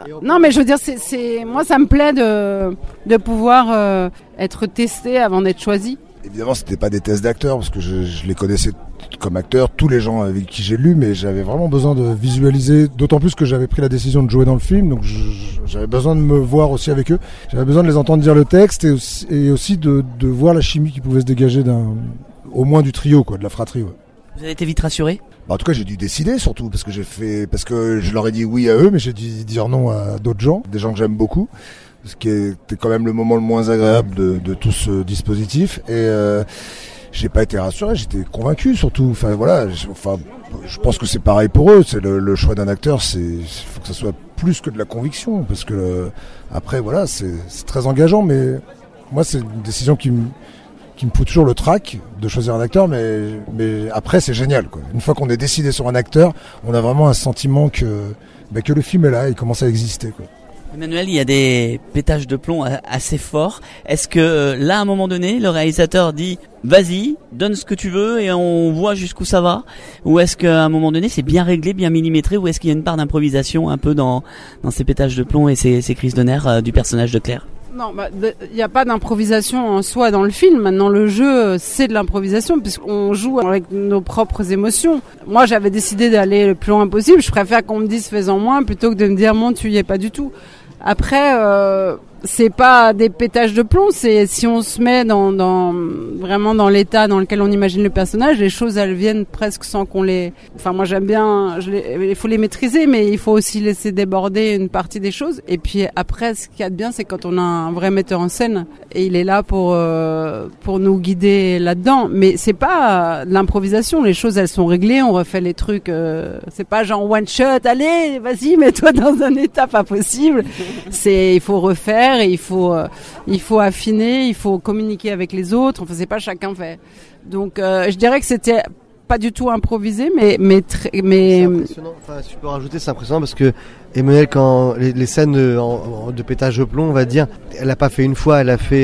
c'est moi ça me plaît de pouvoir être testé avant d'être choisi.
Évidemment, c'était pas des tests d'acteurs parce que je les connaissais comme acteurs, tous les gens avec qui j'ai lu, mais j'avais vraiment besoin de visualiser, d'autant plus que j'avais pris la décision de jouer dans le film, donc j'avais besoin de me voir aussi avec eux. J'avais besoin de les entendre dire le texte et aussi de voir la chimie qui pouvait se dégager au moins du trio, quoi, de la fratrie. Ouais.
Vous avez été vite rassuré ?
En tout cas, j'ai dû décider surtout parce que je leur ai dit oui à eux, mais j'ai dû dire non à d'autres gens, des gens que j'aime beaucoup. Ce qui était quand même le moment le moins agréable de tout ce dispositif. Et j'ai pas été rassuré, j'étais convaincu surtout. Enfin voilà, je pense que c'est pareil pour eux. C'est le choix d'un acteur, faut que ça soit plus que de la conviction, parce que après voilà, c'est très engageant. Mais moi, c'est une décision qui me fout toujours le trac de choisir un acteur, mais après c'est génial, quoi. Une fois qu'on est décidé sur un acteur, on a vraiment un sentiment que le film est là, il commence à exister, quoi.
Emmanuel, il y a des pétages de plomb assez forts. Est-ce que là, à un moment donné, le réalisateur dit « Vas-y, donne ce que tu veux et on voit jusqu'où ça va » ou est-ce qu'à un moment donné, c'est bien réglé, bien millimétré, ou est-ce qu'il y a une part d'improvisation un peu dans ces pétages de plomb et ces crises de nerfs du personnage de Claire ?
Non, il n'y a pas d'improvisation en soi dans le film. Maintenant, le jeu, c'est de l'improvisation puisqu'on joue avec nos propres émotions. Moi, j'avais décidé d'aller le plus loin possible. Je préfère qu'on me dise fais-en moins plutôt que de me dire non, tu y es pas du tout. Après, c'est pas des pétages de plomb, c'est si on se met vraiment dans l'état dans lequel on imagine le personnage, les choses elles viennent presque sans qu'on les. Enfin, moi j'aime bien, il faut les maîtriser, mais il faut aussi laisser déborder une partie des choses. Et puis après, ce qu'il y a de bien, c'est quand on a un vrai metteur en scène et il est là pour nous guider là-dedans. Mais c'est pas de l'improvisation, les choses elles sont réglées, on refait les trucs. C'est pas genre one shot, allez, vas-y, mets-toi dans un état pas possible. Il faut refaire. Et il faut affiner, il faut communiquer avec les autres. Enfin, c'est pas chacun fait. Donc, je dirais que c'était pas du tout improvisé, mais. C'est
impressionnant. Enfin, si je peux rajouter, c'est impressionnant parce que Emmanuel, quand les scènes de pétage de plomb, on va dire, elle a pas fait une fois, elle a fait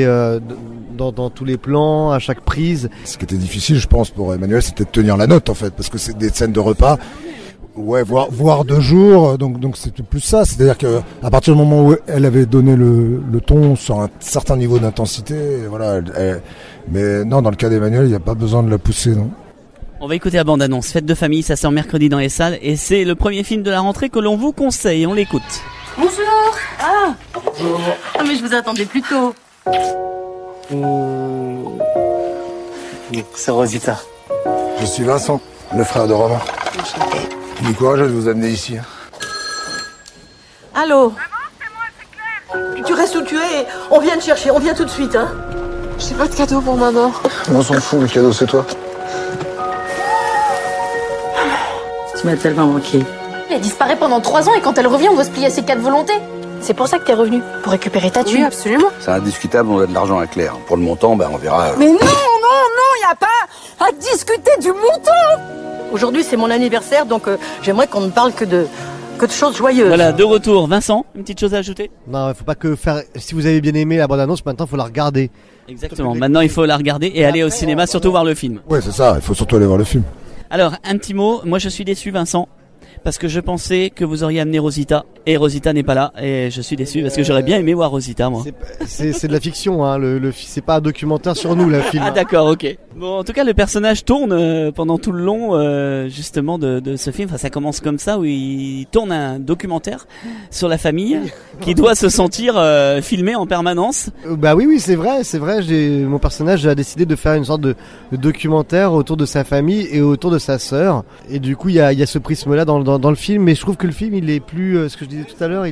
dans tous les plans, à chaque prise.
Ce qui était difficile, je pense, pour Emmanuel, c'était de tenir la note, en fait, parce que c'est des scènes de repas. Ouais, voire 2 jours, donc c'était plus ça. C'est-à-dire que à partir du moment où elle avait donné le ton sur un certain niveau d'intensité, voilà. Mais non, dans le cas d'Emmanuel, il n'y a pas besoin de la pousser, non.
On va écouter la bande-annonce. Fête de famille, ça sort mercredi dans les salles et c'est le premier film de la rentrée que l'on vous conseille. On l'écoute.
Bonjour. Ah. Bonjour. Ah, mais je vous attendais plus tôt.
C'est Rosita.
Je suis Vincent, le frère de Romain.
Enchanté.
Du courage de vous amener ici.
Allô? Maman, c'est moi, c'est Claire. Tu restes où tu es, on vient te chercher, on vient tout de suite, hein.
J'ai pas de cadeau pour maman.
On s'en fout, le cadeau c'est toi.
Tu m'as tellement manqué.
Elle disparaît pendant 3 ans et quand elle revient, on doit se plier à ses 4 volontés. C'est pour ça que t'es revenu, pour récupérer ta thune.
Oui, absolument.
C'est indiscutable, on a de l'argent à Claire. Pour le montant, on verra.
Mais non, y a pas à discuter du montant. Aujourd'hui, c'est mon anniversaire, donc j'aimerais qu'on ne parle que de choses joyeuses.
Voilà, de retour. Vincent, une petite chose à ajouter ?
Non, il faut pas que faire. Si vous avez bien aimé la bande-annonce, maintenant il faut la regarder.
Exactement. Maintenant, il faut la regarder et aller au cinéma, surtout voir le film.
Ouais, c'est ça. Il faut surtout aller voir le film.
Alors, un petit mot. Moi, je suis déçu, Vincent, parce que je pensais que vous auriez amené Rosita et Rosita n'est pas là et je suis déçu parce que j'aurais bien aimé voir Rosita moi.
C'est de la fiction, hein. C'est pas un documentaire sur nous, le film.
Ah d'accord, ok. Bon, en tout cas, le personnage tourne pendant tout le long justement de ce film. Enfin, ça commence comme ça où il tourne un documentaire sur la famille qui doit se sentir filmé en permanence.
Bah oui, c'est vrai. Mon personnage a décidé de faire une sorte de documentaire autour de sa famille et autour de sa sœur. Et du coup, il y a ce prisme-là dans le film. Mais je trouve que le film, il est plus, ce que je disais tout à l'heure, il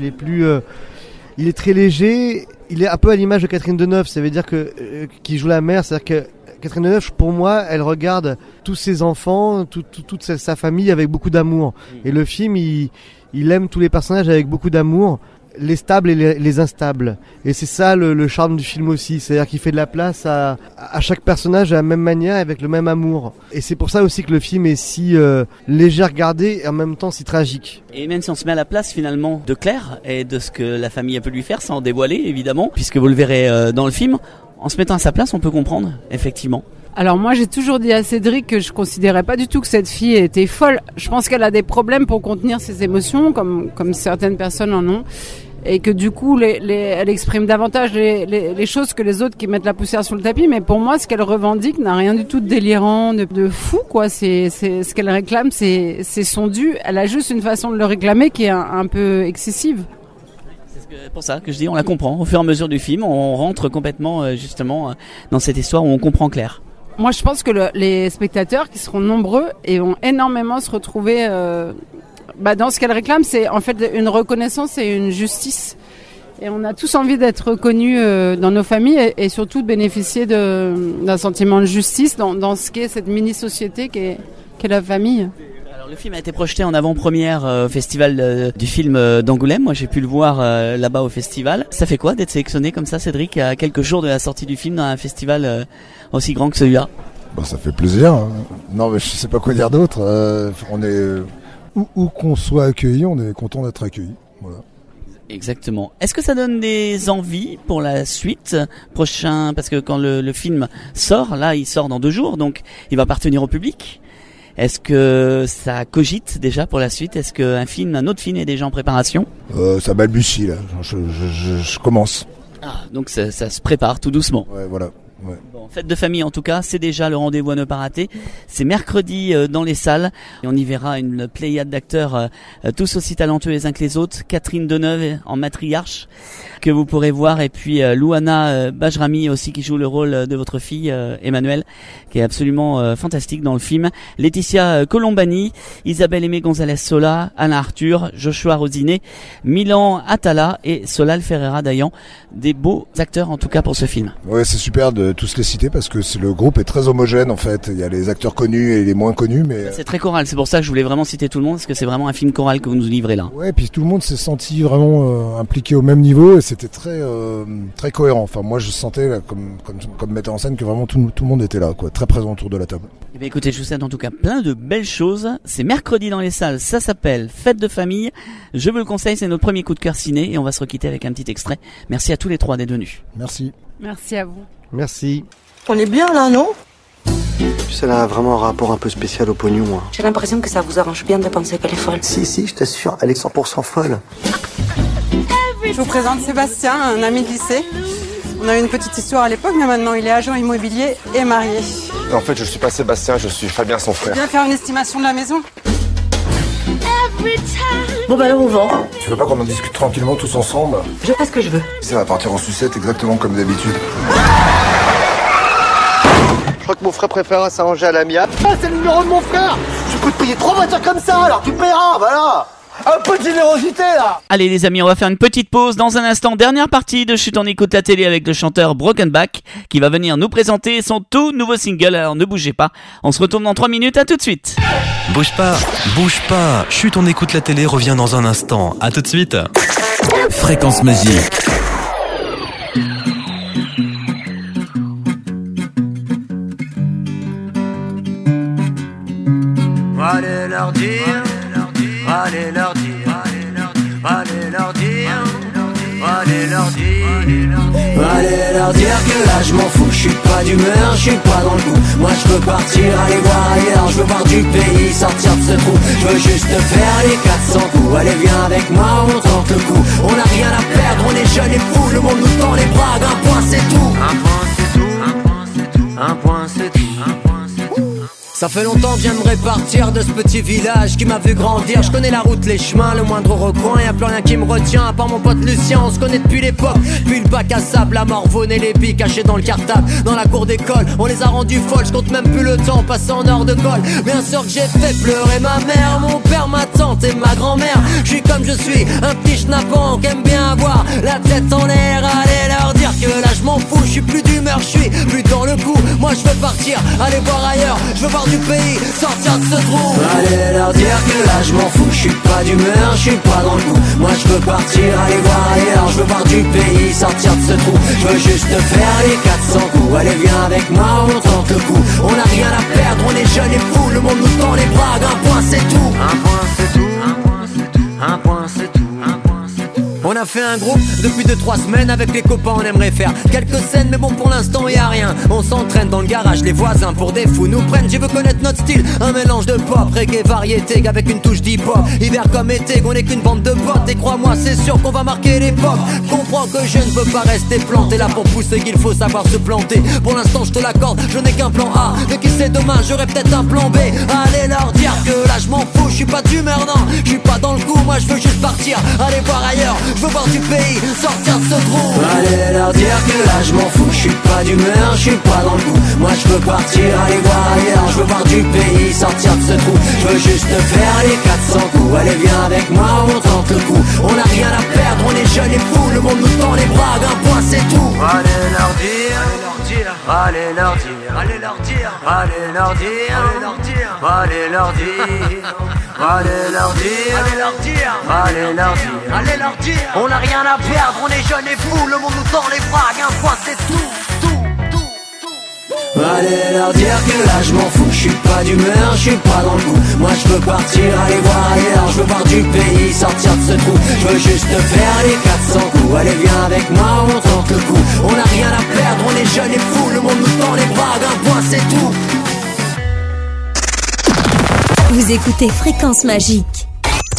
est très léger. Il est un peu à l'image de Catherine Deneuve. Ça veut dire qui joue la mère, c'est-à-dire que Catherine Deneuve, pour moi, elle regarde tous ses enfants, toute sa famille avec beaucoup d'amour. Et le film, il aime tous les personnages avec beaucoup d'amour, les stables et les instables. Et c'est ça le charme du film aussi, c'est-à-dire qu'il fait de la place à chaque personnage de la même manière, avec le même amour. Et c'est pour ça aussi que le film est si léger à regarder et en même temps si tragique.
Et même si on se met à la place finalement de Claire et de ce que la famille a pu lui faire, sans dévoiler évidemment, puisque vous le verrez dans le film, en se mettant à sa place, on peut comprendre, effectivement.
Alors moi j'ai toujours dit à Cédric que je considérais pas du tout que cette fille était folle. Je pense qu'elle a des problèmes pour contenir ses émotions, comme certaines personnes en ont. Et que du coup elle exprime davantage les choses que les autres qui mettent la poussière sur le tapis. Mais pour moi ce qu'elle revendique n'a rien du tout de délirant, de fou quoi. C'est ce qu'elle réclame, c'est son dû. Elle a juste une façon de le réclamer qui est un peu excessive.
C'est pour ça que je dis on la comprend. Au fur et à mesure du film, on rentre complètement justement dans cette histoire où on comprend Claire.
Moi, je pense que les spectateurs, qui seront nombreux et vont énormément se retrouver dans ce qu'elle réclame, c'est en fait une reconnaissance et une justice. Et on a tous envie d'être reconnus dans nos familles et surtout de bénéficier d'un sentiment de justice dans ce qu'est cette mini-société qu'est la famille.
Le film a été projeté en avant-première au festival du film d'Angoulême. Moi, j'ai pu le voir là-bas au festival. Ça fait quoi d'être sélectionné comme ça, Cédric, à quelques jours de la sortie du film dans un festival aussi grand que celui-là ?
Ça fait plaisir. Hein. Non, mais je sais pas quoi dire d'autre. On est où qu'on soit accueilli, on est content d'être accueilli. Voilà.
Exactement. Est-ce que ça donne des envies pour la suite prochain ? Parce que quand le film sort, là, il sort dans 2 jours, donc il va appartenir au public. Est-ce que ça cogite déjà pour la suite ? Est-ce qu'un autre film est déjà en préparation ?
Ça balbutie là, je commence.
Ah, donc ça se prépare tout doucement.
Ouais, voilà. Ouais.
Bon, fête de famille en tout cas, c'est déjà le rendez-vous à ne pas rater. C'est mercredi dans les salles et on y verra une pléiade d'acteurs tous aussi talentueux les uns que les autres. Catherine Deneuve en matriarche que vous pourrez voir et puis Louana Bajrami aussi qui joue le rôle de votre fille Emmanuelle qui est absolument fantastique dans le film. Laetitia Colombani, Isabelle Aimé González Sola, Anna Arthur, Joshua Rosiné, Milan Atala et Solal Ferreira Dayan. Des beaux acteurs en tout cas pour ce film.
Ouais, c'est super de tous les citer parce que le groupe est très homogène en fait. Il y a les acteurs connus et les moins connus, mais
c'est très choral. C'est pour ça que je voulais vraiment citer tout le monde parce que c'est vraiment un film choral que vous nous livrez là.
Ouais, puis tout le monde s'est senti vraiment impliqué au même niveau et c'était très très cohérent. Enfin, moi je sentais là, comme metteur en scène que vraiment tout le monde était là, quoi, très présent autour de la table.
Eh bien, écoutez, je vous souhaite en tout cas plein de belles choses. C'est mercredi dans les salles. Ça s'appelle Fête de famille. Je vous le conseille, c'est notre premier coup de cœur ciné et on va se requitter avec un petit extrait. Merci à tous les 3 d'être venus.
Merci.
Merci à vous.
Merci.
On est bien là, non ?
Ça a vraiment un rapport un peu spécial au pognon. Hein.
J'ai l'impression que ça vous arrange bien de penser qu'elle est folle.
Si, je t'assure, elle est 100% folle.
Je vous présente Sébastien, un ami de lycée. On a eu une petite histoire à l'époque, mais maintenant il est agent immobilier et marié.
En fait, je suis pas Sébastien, je suis Fabien, son frère.
Viens faire une estimation de la maison.
Bon alors on vend.
Tu veux pas qu'on en discute tranquillement tous ensemble ?
Je fais ce que je veux.
Ça va partir en sucette exactement comme d'habitude.
Je crois que mon frère préfère s'arranger à l'amiable.
Ah, c'est le numéro de mon frère. Je peux te payer 3 voitures comme ça, alors tu paieras, voilà. Un peu de générosité là.
Allez les amis, on va faire une petite pause dans un instant. Dernière partie de Chut on écoute la télé avec le chanteur Brokenback qui va venir nous présenter son tout nouveau single. Alors ne bougez pas, on se retourne dans 3 minutes, à tout de suite.
Bouge pas. Chut on écoute la télé revient dans un instant. À tout de suite.
Fréquence magique.
Allez leur dire, allez leur dire, allez leur dire, allez leur dire, allez leur dire que là je m'en fous, je suis pas d'humeur, je suis pas dans le coup. Moi je veux partir, aller voir ailleurs, je veux voir du pays, sortir de ce trou. Je Je veux juste faire les 400 coups. Allez viens avec moi, on tente le coup. On n'a rien à perdre, on est jeunes et fous. Le monde nous tend les bras, un point c'est tout. Un point c'est tout, un point c'est tout, un point c'est tout, un point c'est tout. Ça fait longtemps que j'aimerais partir de ce petit village qui m'a vu grandir. Je connais la route, les chemins, le moindre recoin. Y'a plus rien qui me retient à part mon pote Lucien. On se connaît depuis l'époque, puis le bac à sable, la morvonne et les billes cachées dans le cartable. Dans la cour d'école, on les a rendus folles. Je compte même plus le temps passé en heure de colle. Bien sûr que j'ai fait pleurer ma mère, mon père, ma tante et ma grand-mère. Je suis comme je suis, un petit schnappant qui aime bien avoir la tête en l'air. Allez leur dire que là je m'en fous, je suis plus d'humeur, je suis plus dans le coup. Moi je veux partir, aller voir ailleurs, je veux voir du pays, sortir de ce trou. Allez leur dire que là je m'en fous, je suis pas d'humeur, je suis pas dans le coup. Moi je veux partir, aller voir ailleurs, je veux voir du pays, sortir de ce trou. Je veux juste faire les 400 coups. Allez viens avec moi, on tente le coup. On n'a rien à perdre, on est jeunes et fous. Le monde nous tend les bras, un point c'est tout. Un point c'est tout, un point c'est tout, un point c'est tout, un point c'est tout. On a fait un groupe depuis 2-3 semaines. Avec les copains on aimerait faire quelques scènes, mais bon pour l'instant y a rien. On s'entraîne dans le garage, les voisins pour des fous nous prennent. Je veux connaître notre style, un mélange de pop, reggae, variété avec une touche d'hip-hop. Hiver comme été, on n'est qu'une bande de potes. Et crois-moi c'est sûr qu'on va marquer l'époque. Comprends que je ne peux pas rester planté là pour pousser, qu'il faut savoir se planter. Pour l'instant je te l'accorde, je n'ai qu'un plan A, mais qui sait demain j'aurai peut-être un plan B. Allez leur dire que là je m'en fous, je suis pas d'humeur, non, je suis pas dans le coup. Moi je veux juste partir, aller voir ailleurs, je veux voir du pays, sortir de ce trou. Allez leur dire que là je m'en fous, je suis pas d'humeur, je suis pas dans le coup. Moi je veux partir, aller voir ailleurs, je veux voir du pays, sortir de ce trou. Je veux juste faire les 400 coups. Allez viens avec moi, on tente le coup. On n'a rien à perdre, on est jeunes et fous. Le monde nous tend les bras, un point c'est tout. Allez leur dire, allez leur dire, allez leur dire, allez leur dire, allez leur dire, allez leur dire, allez leur dire, allez leur dire, allez leur dire, allez leur dire. On n'a rien à perdre, on est jeunes et fous. Le monde nous tend les bras, un point c'est tout. Allez leur dire que là je m'en fous, je suis pas d'humeur, je suis pas dans le coup. Moi je veux partir, aller voir ailleurs, je veux voir du pays, sortir de ce trou. Je veux juste faire les 400 coups. Allez viens avec moi, on tente le coup. On n'a rien à perdre, on est jeunes et fous. Le monde nous tend les bras, un point c'est tout.
Vous écoutez Fréquence Magique.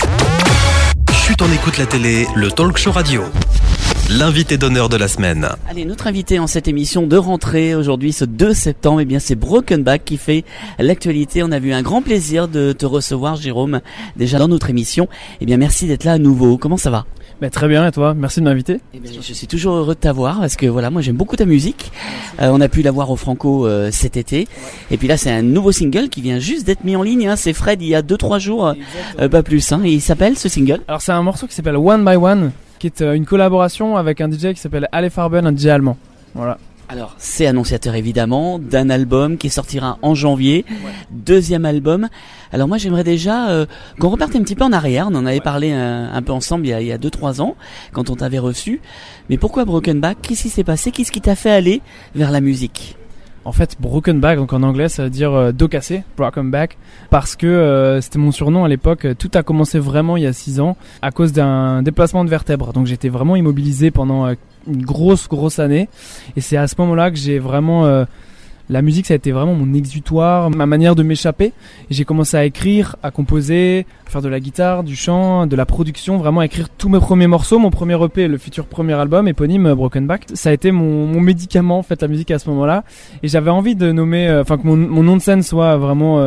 Chut, on écoute la télé, le talk show radio. L'invité d'honneur de la semaine.
Allez, notre invité en cette émission de rentrée aujourd'hui, ce 2 septembre, eh bien c'est Broken Back qui fait l'actualité. On a eu un grand plaisir de te recevoir, Jérôme, déjà dans notre émission. Eh bien merci d'être là à nouveau. Comment ça va ?
Très bien, et toi ? Merci de m'inviter.
Eh bien, je suis toujours heureux de t'avoir parce que voilà, moi j'aime beaucoup ta musique. On a pu la voir au Franco cet été. Et puis là, c'est un nouveau single qui vient juste d'être mis en ligne. C'est Fred il y a 2-3 jours, pas plus. Et il s'appelle ce single ?
Alors c'est un morceau qui s'appelle One by One, qui est une collaboration avec un DJ qui s'appelle Ale Farben, un DJ allemand. Voilà.
Alors, c'est annonciateur évidemment d'un album qui sortira en janvier, deuxième album. Alors moi j'aimerais déjà qu'on reparte un petit peu en arrière. On en avait parlé un peu ensemble il y a 2-3 ans quand on t'avait reçu. Mais pourquoi Broken Back ? Qu'est-ce qui s'est passé ? Qu'est-ce qui t'a fait aller vers la musique ?
En fait, Broken Back, donc en anglais, ça veut dire dos cassé, Broken Back, parce que c'était mon surnom à l'époque. Tout a commencé vraiment il y a 6 ans à cause d'un déplacement de vertèbres. Donc j'étais vraiment immobilisé pendant une grosse année. Et c'est à ce moment-là que j'ai vraiment... la musique, ça a été vraiment mon exutoire, ma manière de m'échapper. Et j'ai commencé à écrire, à composer, à faire de la guitare, du chant, de la production, vraiment à écrire tous mes premiers morceaux. Mon premier EP, le futur premier album éponyme Broken Back, ça a été mon médicament en fait, la musique à ce moment-là. Et j'avais envie de nommer, que mon nom de scène soit vraiment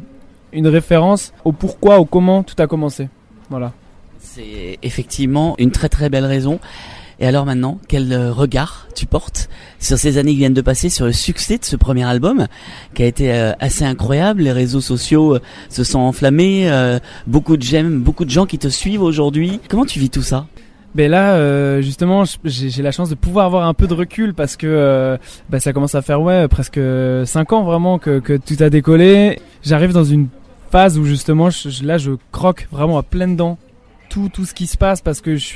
une référence au pourquoi, au comment tout a commencé. Voilà.
C'est effectivement une très très belle raison. Et alors maintenant, quel regard tu portes sur ces années qui viennent de passer, sur le succès de ce premier album qui a été assez incroyable. Les réseaux sociaux se sont enflammés, beaucoup de j'aime, beaucoup de gens qui te suivent aujourd'hui. Comment tu vis tout ça ?
Ben là, justement, j'ai la chance de pouvoir avoir un peu de recul parce que ça commence à faire presque 5 ans vraiment que tout a décollé. J'arrive dans une phase où justement, je croque vraiment à pleines dents tout ce qui se passe parce que je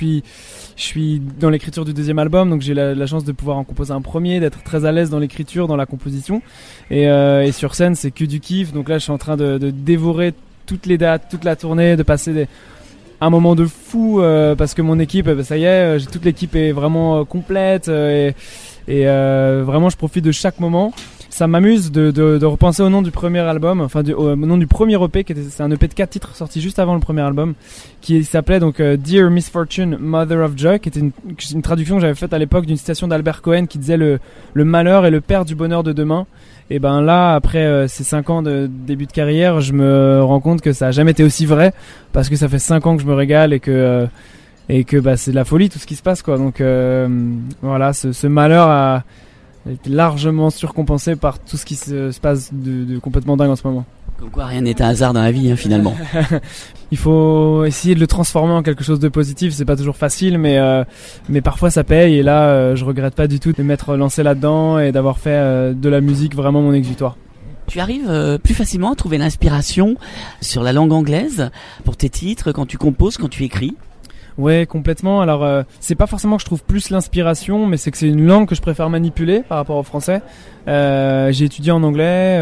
suis dans l'écriture du deuxième album, donc j'ai la chance de pouvoir en composer un premier, d'être très à l'aise dans l'écriture, dans la composition et sur scène c'est que du kiff. Donc là je suis en train de dévorer toutes les dates, toute la tournée, de passer un moment de fou parce que mon équipe, ça y est, toute l'équipe est vraiment complète et vraiment je profite de chaque moment. Ça m'amuse de repenser au nom du premier album, enfin au nom du premier EP, c'est un EP de 4 titres sorti juste avant le premier album, qui s'appelait donc Dear Misfortune, Mother of Joy, qui était une traduction que j'avais faite à l'époque d'une citation d'Albert Cohen qui disait le malheur est le père du bonheur de demain. Et ben là, après ces 5 ans de début de carrière, je me rends compte que ça a jamais été aussi vrai, parce que ça fait 5 ans que je me régale et que bah c'est de la folie tout ce qui se passe quoi. Donc voilà, ce malheur a été largement surcompensé par tout ce qui se passe de complètement dingue en ce moment.
Comme quoi rien n'est un hasard dans la vie finalement.
Il faut essayer de le transformer en quelque chose de positif, c'est pas toujours facile, mais parfois ça paye, et là je regrette pas du tout de m'être lancé là-dedans et d'avoir fait de la musique vraiment mon exutoire.
Tu arrives plus facilement à trouver l'inspiration sur la langue anglaise pour tes titres, quand tu composes, quand tu écris?
Ouais, complètement. Alors, c'est pas forcément que je trouve plus l'inspiration, mais c'est que c'est une langue que je préfère manipuler par rapport au français. J'ai étudié en anglais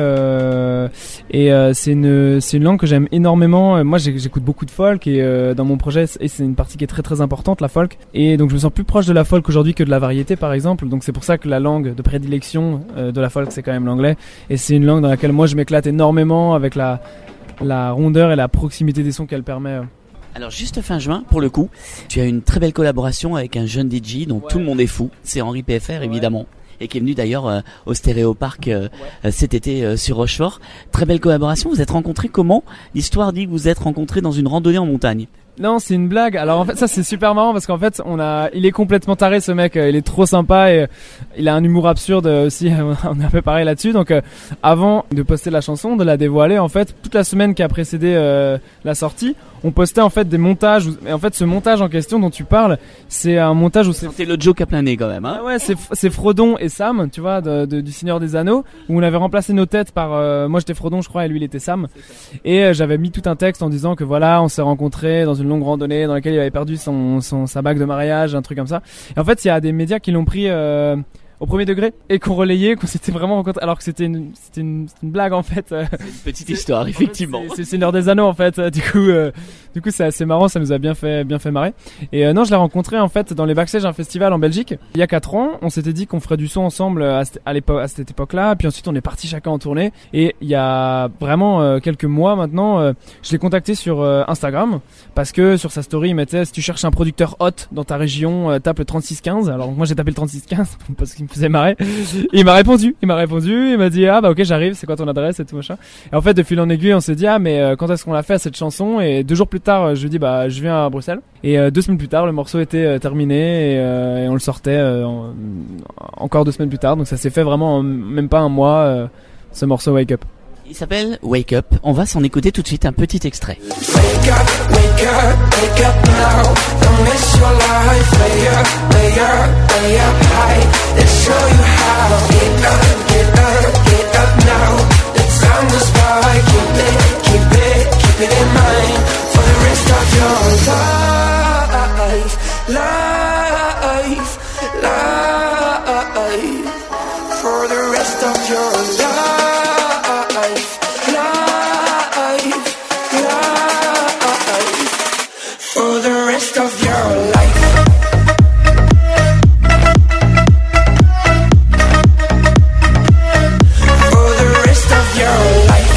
et c'est une langue que j'aime énormément. Moi, j'écoute beaucoup de folk et dans mon projet, et c'est une partie qui est très très importante, la folk. Et donc, je me sens plus proche de la folk aujourd'hui que de la variété, par exemple. Donc, c'est pour ça que la langue de prédilection de la folk, c'est quand même l'anglais. Et c'est une langue dans laquelle moi, je m'éclate énormément avec la rondeur et la proximité des sons qu'elle permet.
Alors juste fin juin, pour le coup, tu as une très belle collaboration avec un jeune DJ dont tout le monde est fou, c'est Henri PFR évidemment, et qui est venu d'ailleurs au Stéréoparc cet été sur Rochefort. Très belle collaboration, vous êtes rencontrés comment? L'histoire dit que vous êtes rencontrés dans une randonnée en montagne.
Non, c'est une blague. Alors en fait, ça c'est super marrant parce qu'en fait, il est complètement taré ce mec. Il est trop sympa et il a un humour absurde aussi. On a un peu parlé là-dessus. Donc avant de poster la chanson, de la dévoiler, en fait, toute la semaine qui a précédé la sortie, on postait en fait des montages. Et en fait, ce montage en question dont tu parles, c'est un montage où
c'est le Joe Caplané quand même. Hein.
Ouais, c'est Frodon et Sam, tu vois, du Seigneur des Anneaux, où on avait remplacé nos têtes par moi j'étais Frodon, je crois, et lui il était Sam. Et j'avais mis tout un texte en disant que voilà, on s'est rencontrés dans une longue randonnée dans laquelle il avait perdu sa bague de mariage, un truc comme ça. Et en fait, il y a des médias qui l'ont pris au premier degré et qu'on relayait, qu'on s'était vraiment rencontrés, alors que c'était une blague en fait.
C'est une petite histoire, effectivement.
C'est Seigneur des Anneaux en fait. Du coup c'est assez marrant, ça nous a bien fait marrer. Et non, je l'ai rencontré en fait dans les backstage d'un festival en Belgique il y a 4 ans. On s'était dit qu'on ferait du son ensemble à cette époque-là. Puis ensuite on est parti chacun en tournée. Et il y a vraiment quelques mois maintenant, je l'ai contacté sur Instagram parce que sur sa story il mettait si tu cherches un producteur hot dans ta région, tape le 3615. Alors moi j'ai tapé le 3615 parce qu'il me faisait marrer. Et il m'a répondu, il m'a dit ah bah ok j'arrive, c'est quoi ton adresse et tout machin. Et en fait de fil en aiguille on s'est dit ah mais quand est-ce qu'on l'a fait à cette chanson, et 2 jours plus tard je lui dis bah je viens à Bruxelles, et 2 semaines plus tard le morceau était terminé et on le sortait encore 2 semaines plus tard, donc ça s'est fait vraiment en même pas un mois, ce morceau Wake Up.
Il s'appelle Wake Up. On va s'en écouter tout de suite un petit extrait.
Wake up, wake up, wake up now. Don't miss your life. Lay up, lay up, lay up high. Let's show you how. Get up, get up, get up now. The time goes by. Keep it in mind for the rest of your life, life, life. For the rest of your life. For the rest of your life. For the rest of your life.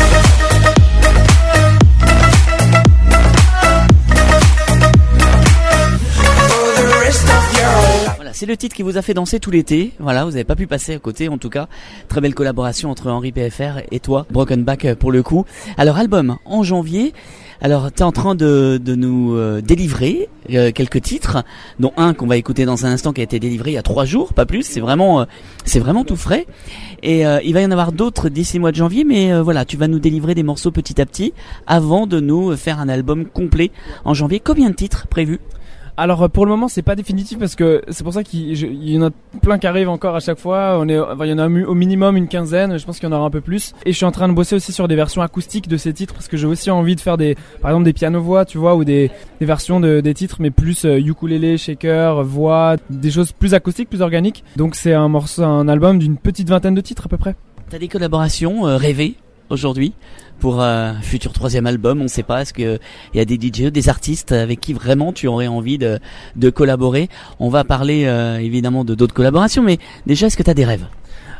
For the rest of your life.
Voilà, c'est le titre qui vous a fait danser tout l'été. Voilà, vous n'avez pas pu passer à côté, en tout cas. Très belle collaboration entre Henri PFR et toi, Broken Back pour le coup. Alors, album en janvier. Alors, t'es en train de nous délivrer quelques titres, dont un qu'on va écouter dans un instant qui a été délivré il y a 3 jours, pas plus. C'est vraiment tout frais. Et il va y en avoir d'autres d'ici le mois de janvier, mais voilà, tu vas nous délivrer des morceaux petit à petit avant de nous faire un album complet en janvier. Combien de titres prévus ?
Alors pour le moment c'est pas définitif parce que c'est pour ça qu'il y en a plein qui arrivent encore à chaque fois. Il y en a au minimum une quinzaine, je pense qu'il y en aura un peu plus. Et je suis en train de bosser aussi sur des versions acoustiques de ces titres parce que j'ai aussi envie de faire par exemple des piano-voix, tu vois, ou des versions des titres mais plus ukulélé, shaker, voix, des choses plus acoustiques, plus organiques. Donc c'est un album d'une petite vingtaine de titres à peu près.
T'as des collaborations rêvées aujourd'hui pour un futur 3e album, on sait pas, est-ce que il y a des DJ, des artistes avec qui vraiment tu aurais envie de collaborer? On va parler évidemment de d'autres collaborations, mais déjà est-ce que tu as des rêves?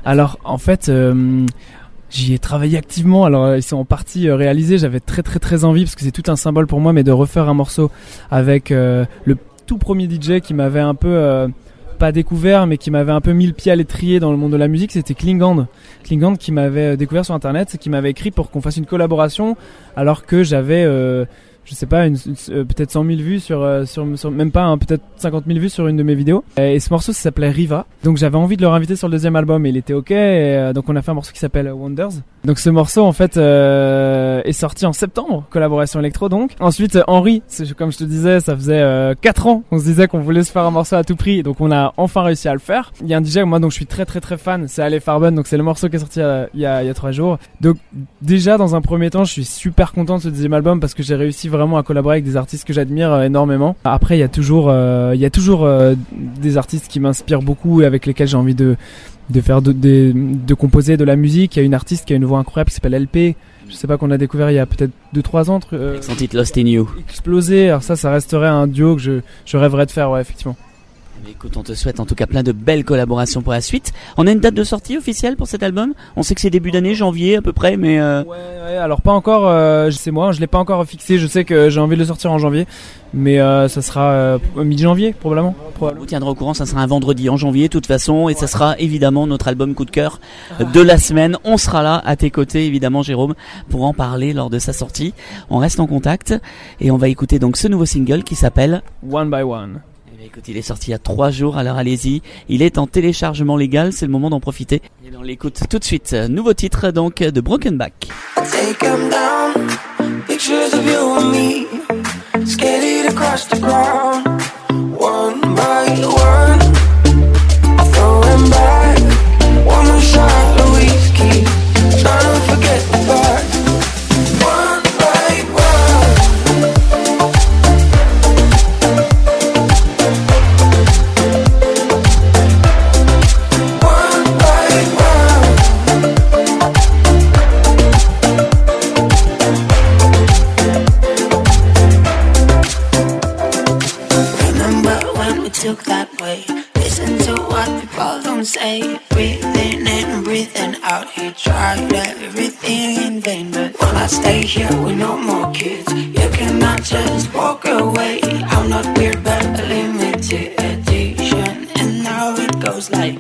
Alors en fait j'y ai travaillé activement, alors ils sont en partie réalisés, j'avais très envie parce que c'est tout un symbole pour moi, mais de refaire un morceau avec le tout premier DJ qui m'avait un peu pas découvert mais qui m'avait un peu mis le pied à l'étrier dans le monde de la musique, c'était Klingand qui m'avait découvert sur internet, qui m'avait écrit pour qu'on fasse une collaboration alors que j'avais je sais pas, peut-être 100 000 vues sur même pas, hein, peut-être 50 000 vues sur une de mes vidéos. Et ce morceau, ça s'appelait Riva. Donc j'avais envie de le réinviter sur le deuxième album et il était ok. Et, donc on a fait un morceau qui s'appelle Wonders. Donc ce morceau, en fait, est sorti en septembre, collaboration électro donc. Ensuite, Henri, comme je te disais, ça faisait 4 ans qu'on se disait qu'on voulait se faire un morceau à tout prix. Donc on a enfin réussi à le faire. Il y a un DJ, moi, donc je suis très fan, c'est Ale Farben. Donc c'est le morceau qui est sorti il y a 3 jours. Donc déjà, dans un premier temps, je suis super content de ce deuxième album parce que j'ai réussi vraiment à collaborer avec des artistes que j'admire énormément. Après, il y a toujours des artistes qui m'inspirent beaucoup et avec lesquels j'ai envie de composer de la musique. Il y a une artiste qui a une voix incroyable qui s'appelle LP. Je sais pas, qu'on a découvert il y a peut-être 2-3 ans.
Avec son titre Lost in You.
Explosé. Alors ça resterait un duo que je rêverais de faire, ouais, effectivement.
Écoute, on te souhaite en tout cas plein de belles collaborations pour la suite. On a une date de sortie officielle pour cet album? On sait que c'est début d'année, janvier à peu près, mais
Ouais, alors pas encore, c'est moi, je l'ai pas encore fixé, je sais que j'ai envie de le sortir en janvier, mais ça sera mi-janvier probablement.
On vous tiendra au courant, ça sera un vendredi en janvier de toute façon, et ça sera évidemment notre album coup de cœur de la semaine. On sera là à tes côtés évidemment, Jérôme, pour en parler lors de sa sortie. On reste en contact et on va écouter donc ce nouveau single qui s'appelle
One by One.
Écoute, il est sorti il y a 3 jours, alors allez-y. Il est en téléchargement légal, c'est le moment d'en profiter. Et on l'écoute tout de suite. Nouveau titre donc de Broken Back.
Take 'em down, pictures of you and me, scattered across the ground, one by one. Throw 'em back, one more shot of whiskey, trying to forget the part. One by one. One by one. Remember when we took that way? Listen to what people don't say. Breathing in and breathing out. He tried everything in vain, but when I stay here with no more kids, you cannot just walk away. I'm not weird, but a limited edition, and now it goes like.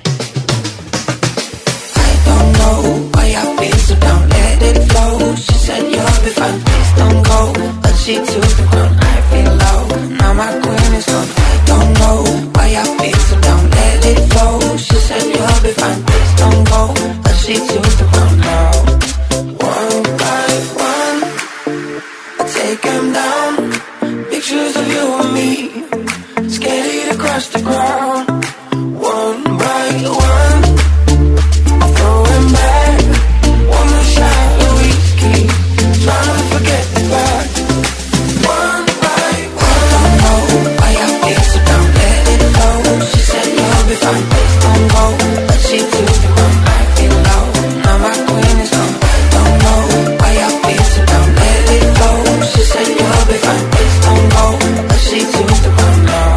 I don't know why I feel so down, let it flow. She said you'll be fine, please don't go, but she took the crown. I feel low, now my queen is gone. I don't know why I feel so down, let it flow. She said you'll be fine, please don't go, but she took the crown now. One by one, I take 'em down, pictures of you and me, scattered across the ground. One by one, throw 'em back, one more shot of whiskey, trying to forget the past. One by one, I don't know why I feel so down, let it flow. She said you'll be fine, please don't go, but she took the crown. I feel low, now my queen is gone. I don't know why I feel so down, let it flow. She said you'll be fine, please don't go, but she took the crown now.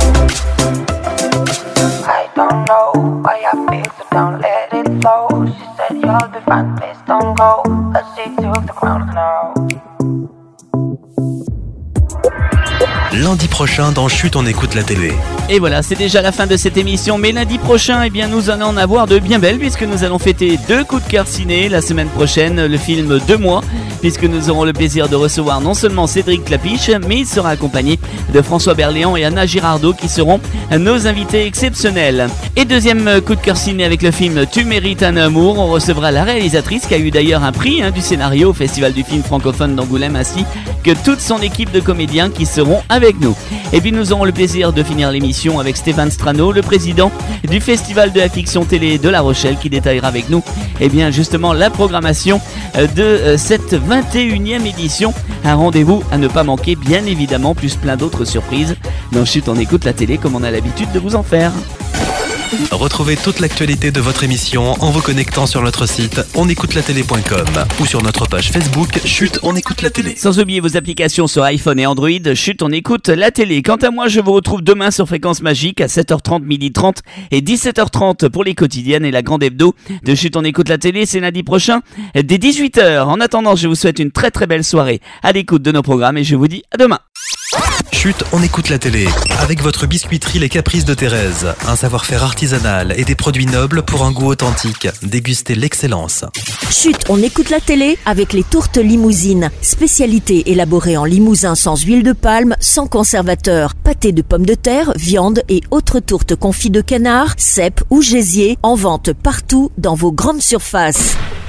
I don't know why I feel so down, let it flow. She said you'll be fine, please don't go, but she took the crown now.
Lundi prochain, dans Chut, on écoute la télé.
Et voilà, c'est déjà la fin de cette émission, mais lundi prochain, eh bien, nous allons en avoir de bien belles, puisque nous allons fêter 2 coups de cœur ciné. La semaine prochaine, le film 2 mois, puisque nous aurons le plaisir de recevoir non seulement Cédric Clapiche, mais il sera accompagné de François Berléand et Anna Girardot, qui seront nos invités exceptionnels. Et deuxième coup de cœur ciné avec le film Tu mérites un amour. On recevra la réalisatrice, qui a eu d'ailleurs un prix du scénario au Festival du film francophone d'Angoulême, ainsi que toute son équipe de comédiens qui seront avec nous. Et puis nous aurons le plaisir de finir l'émission avec Stéphane Strano, le président du Festival de la fiction télé de La Rochelle, qui détaillera avec nous bien justement la programmation de cette 21e édition. Un rendez-vous à ne pas manquer, bien évidemment, plus plein d'autres surprises. Dans Chut, on écoute la télé comme on a l'habitude de vous en faire.
Retrouvez toute l'actualité de votre émission en vous connectant sur notre site onécoutelatélé.com ou sur notre page Facebook Chut, on écoute la télé.
Sans oublier vos applications sur iPhone et Android, Chut, on écoute la télé. Quant à moi, je vous retrouve demain sur Fréquence Magique à 7h30, 12h30 et 17h30 pour les quotidiennes et la grande hebdo de Chut, on écoute la télé. C'est lundi prochain dès 18h. En attendant, je vous souhaite une très très belle soirée à l'écoute de nos programmes et je vous dis à demain.
Chut, on écoute la télé. Avec votre biscuiterie Les Caprices de Thérèse. Un savoir-faire artisanal et des produits nobles pour un goût authentique. Dégustez l'excellence.
Chut, on écoute la télé avec les tourtes limousines. Spécialité élaborée en limousin sans huile de palme, sans conservateur. Pâté de pommes de terre, viande et autres tourtes confites de canard, cèpes ou gésier. En vente partout dans vos grandes surfaces.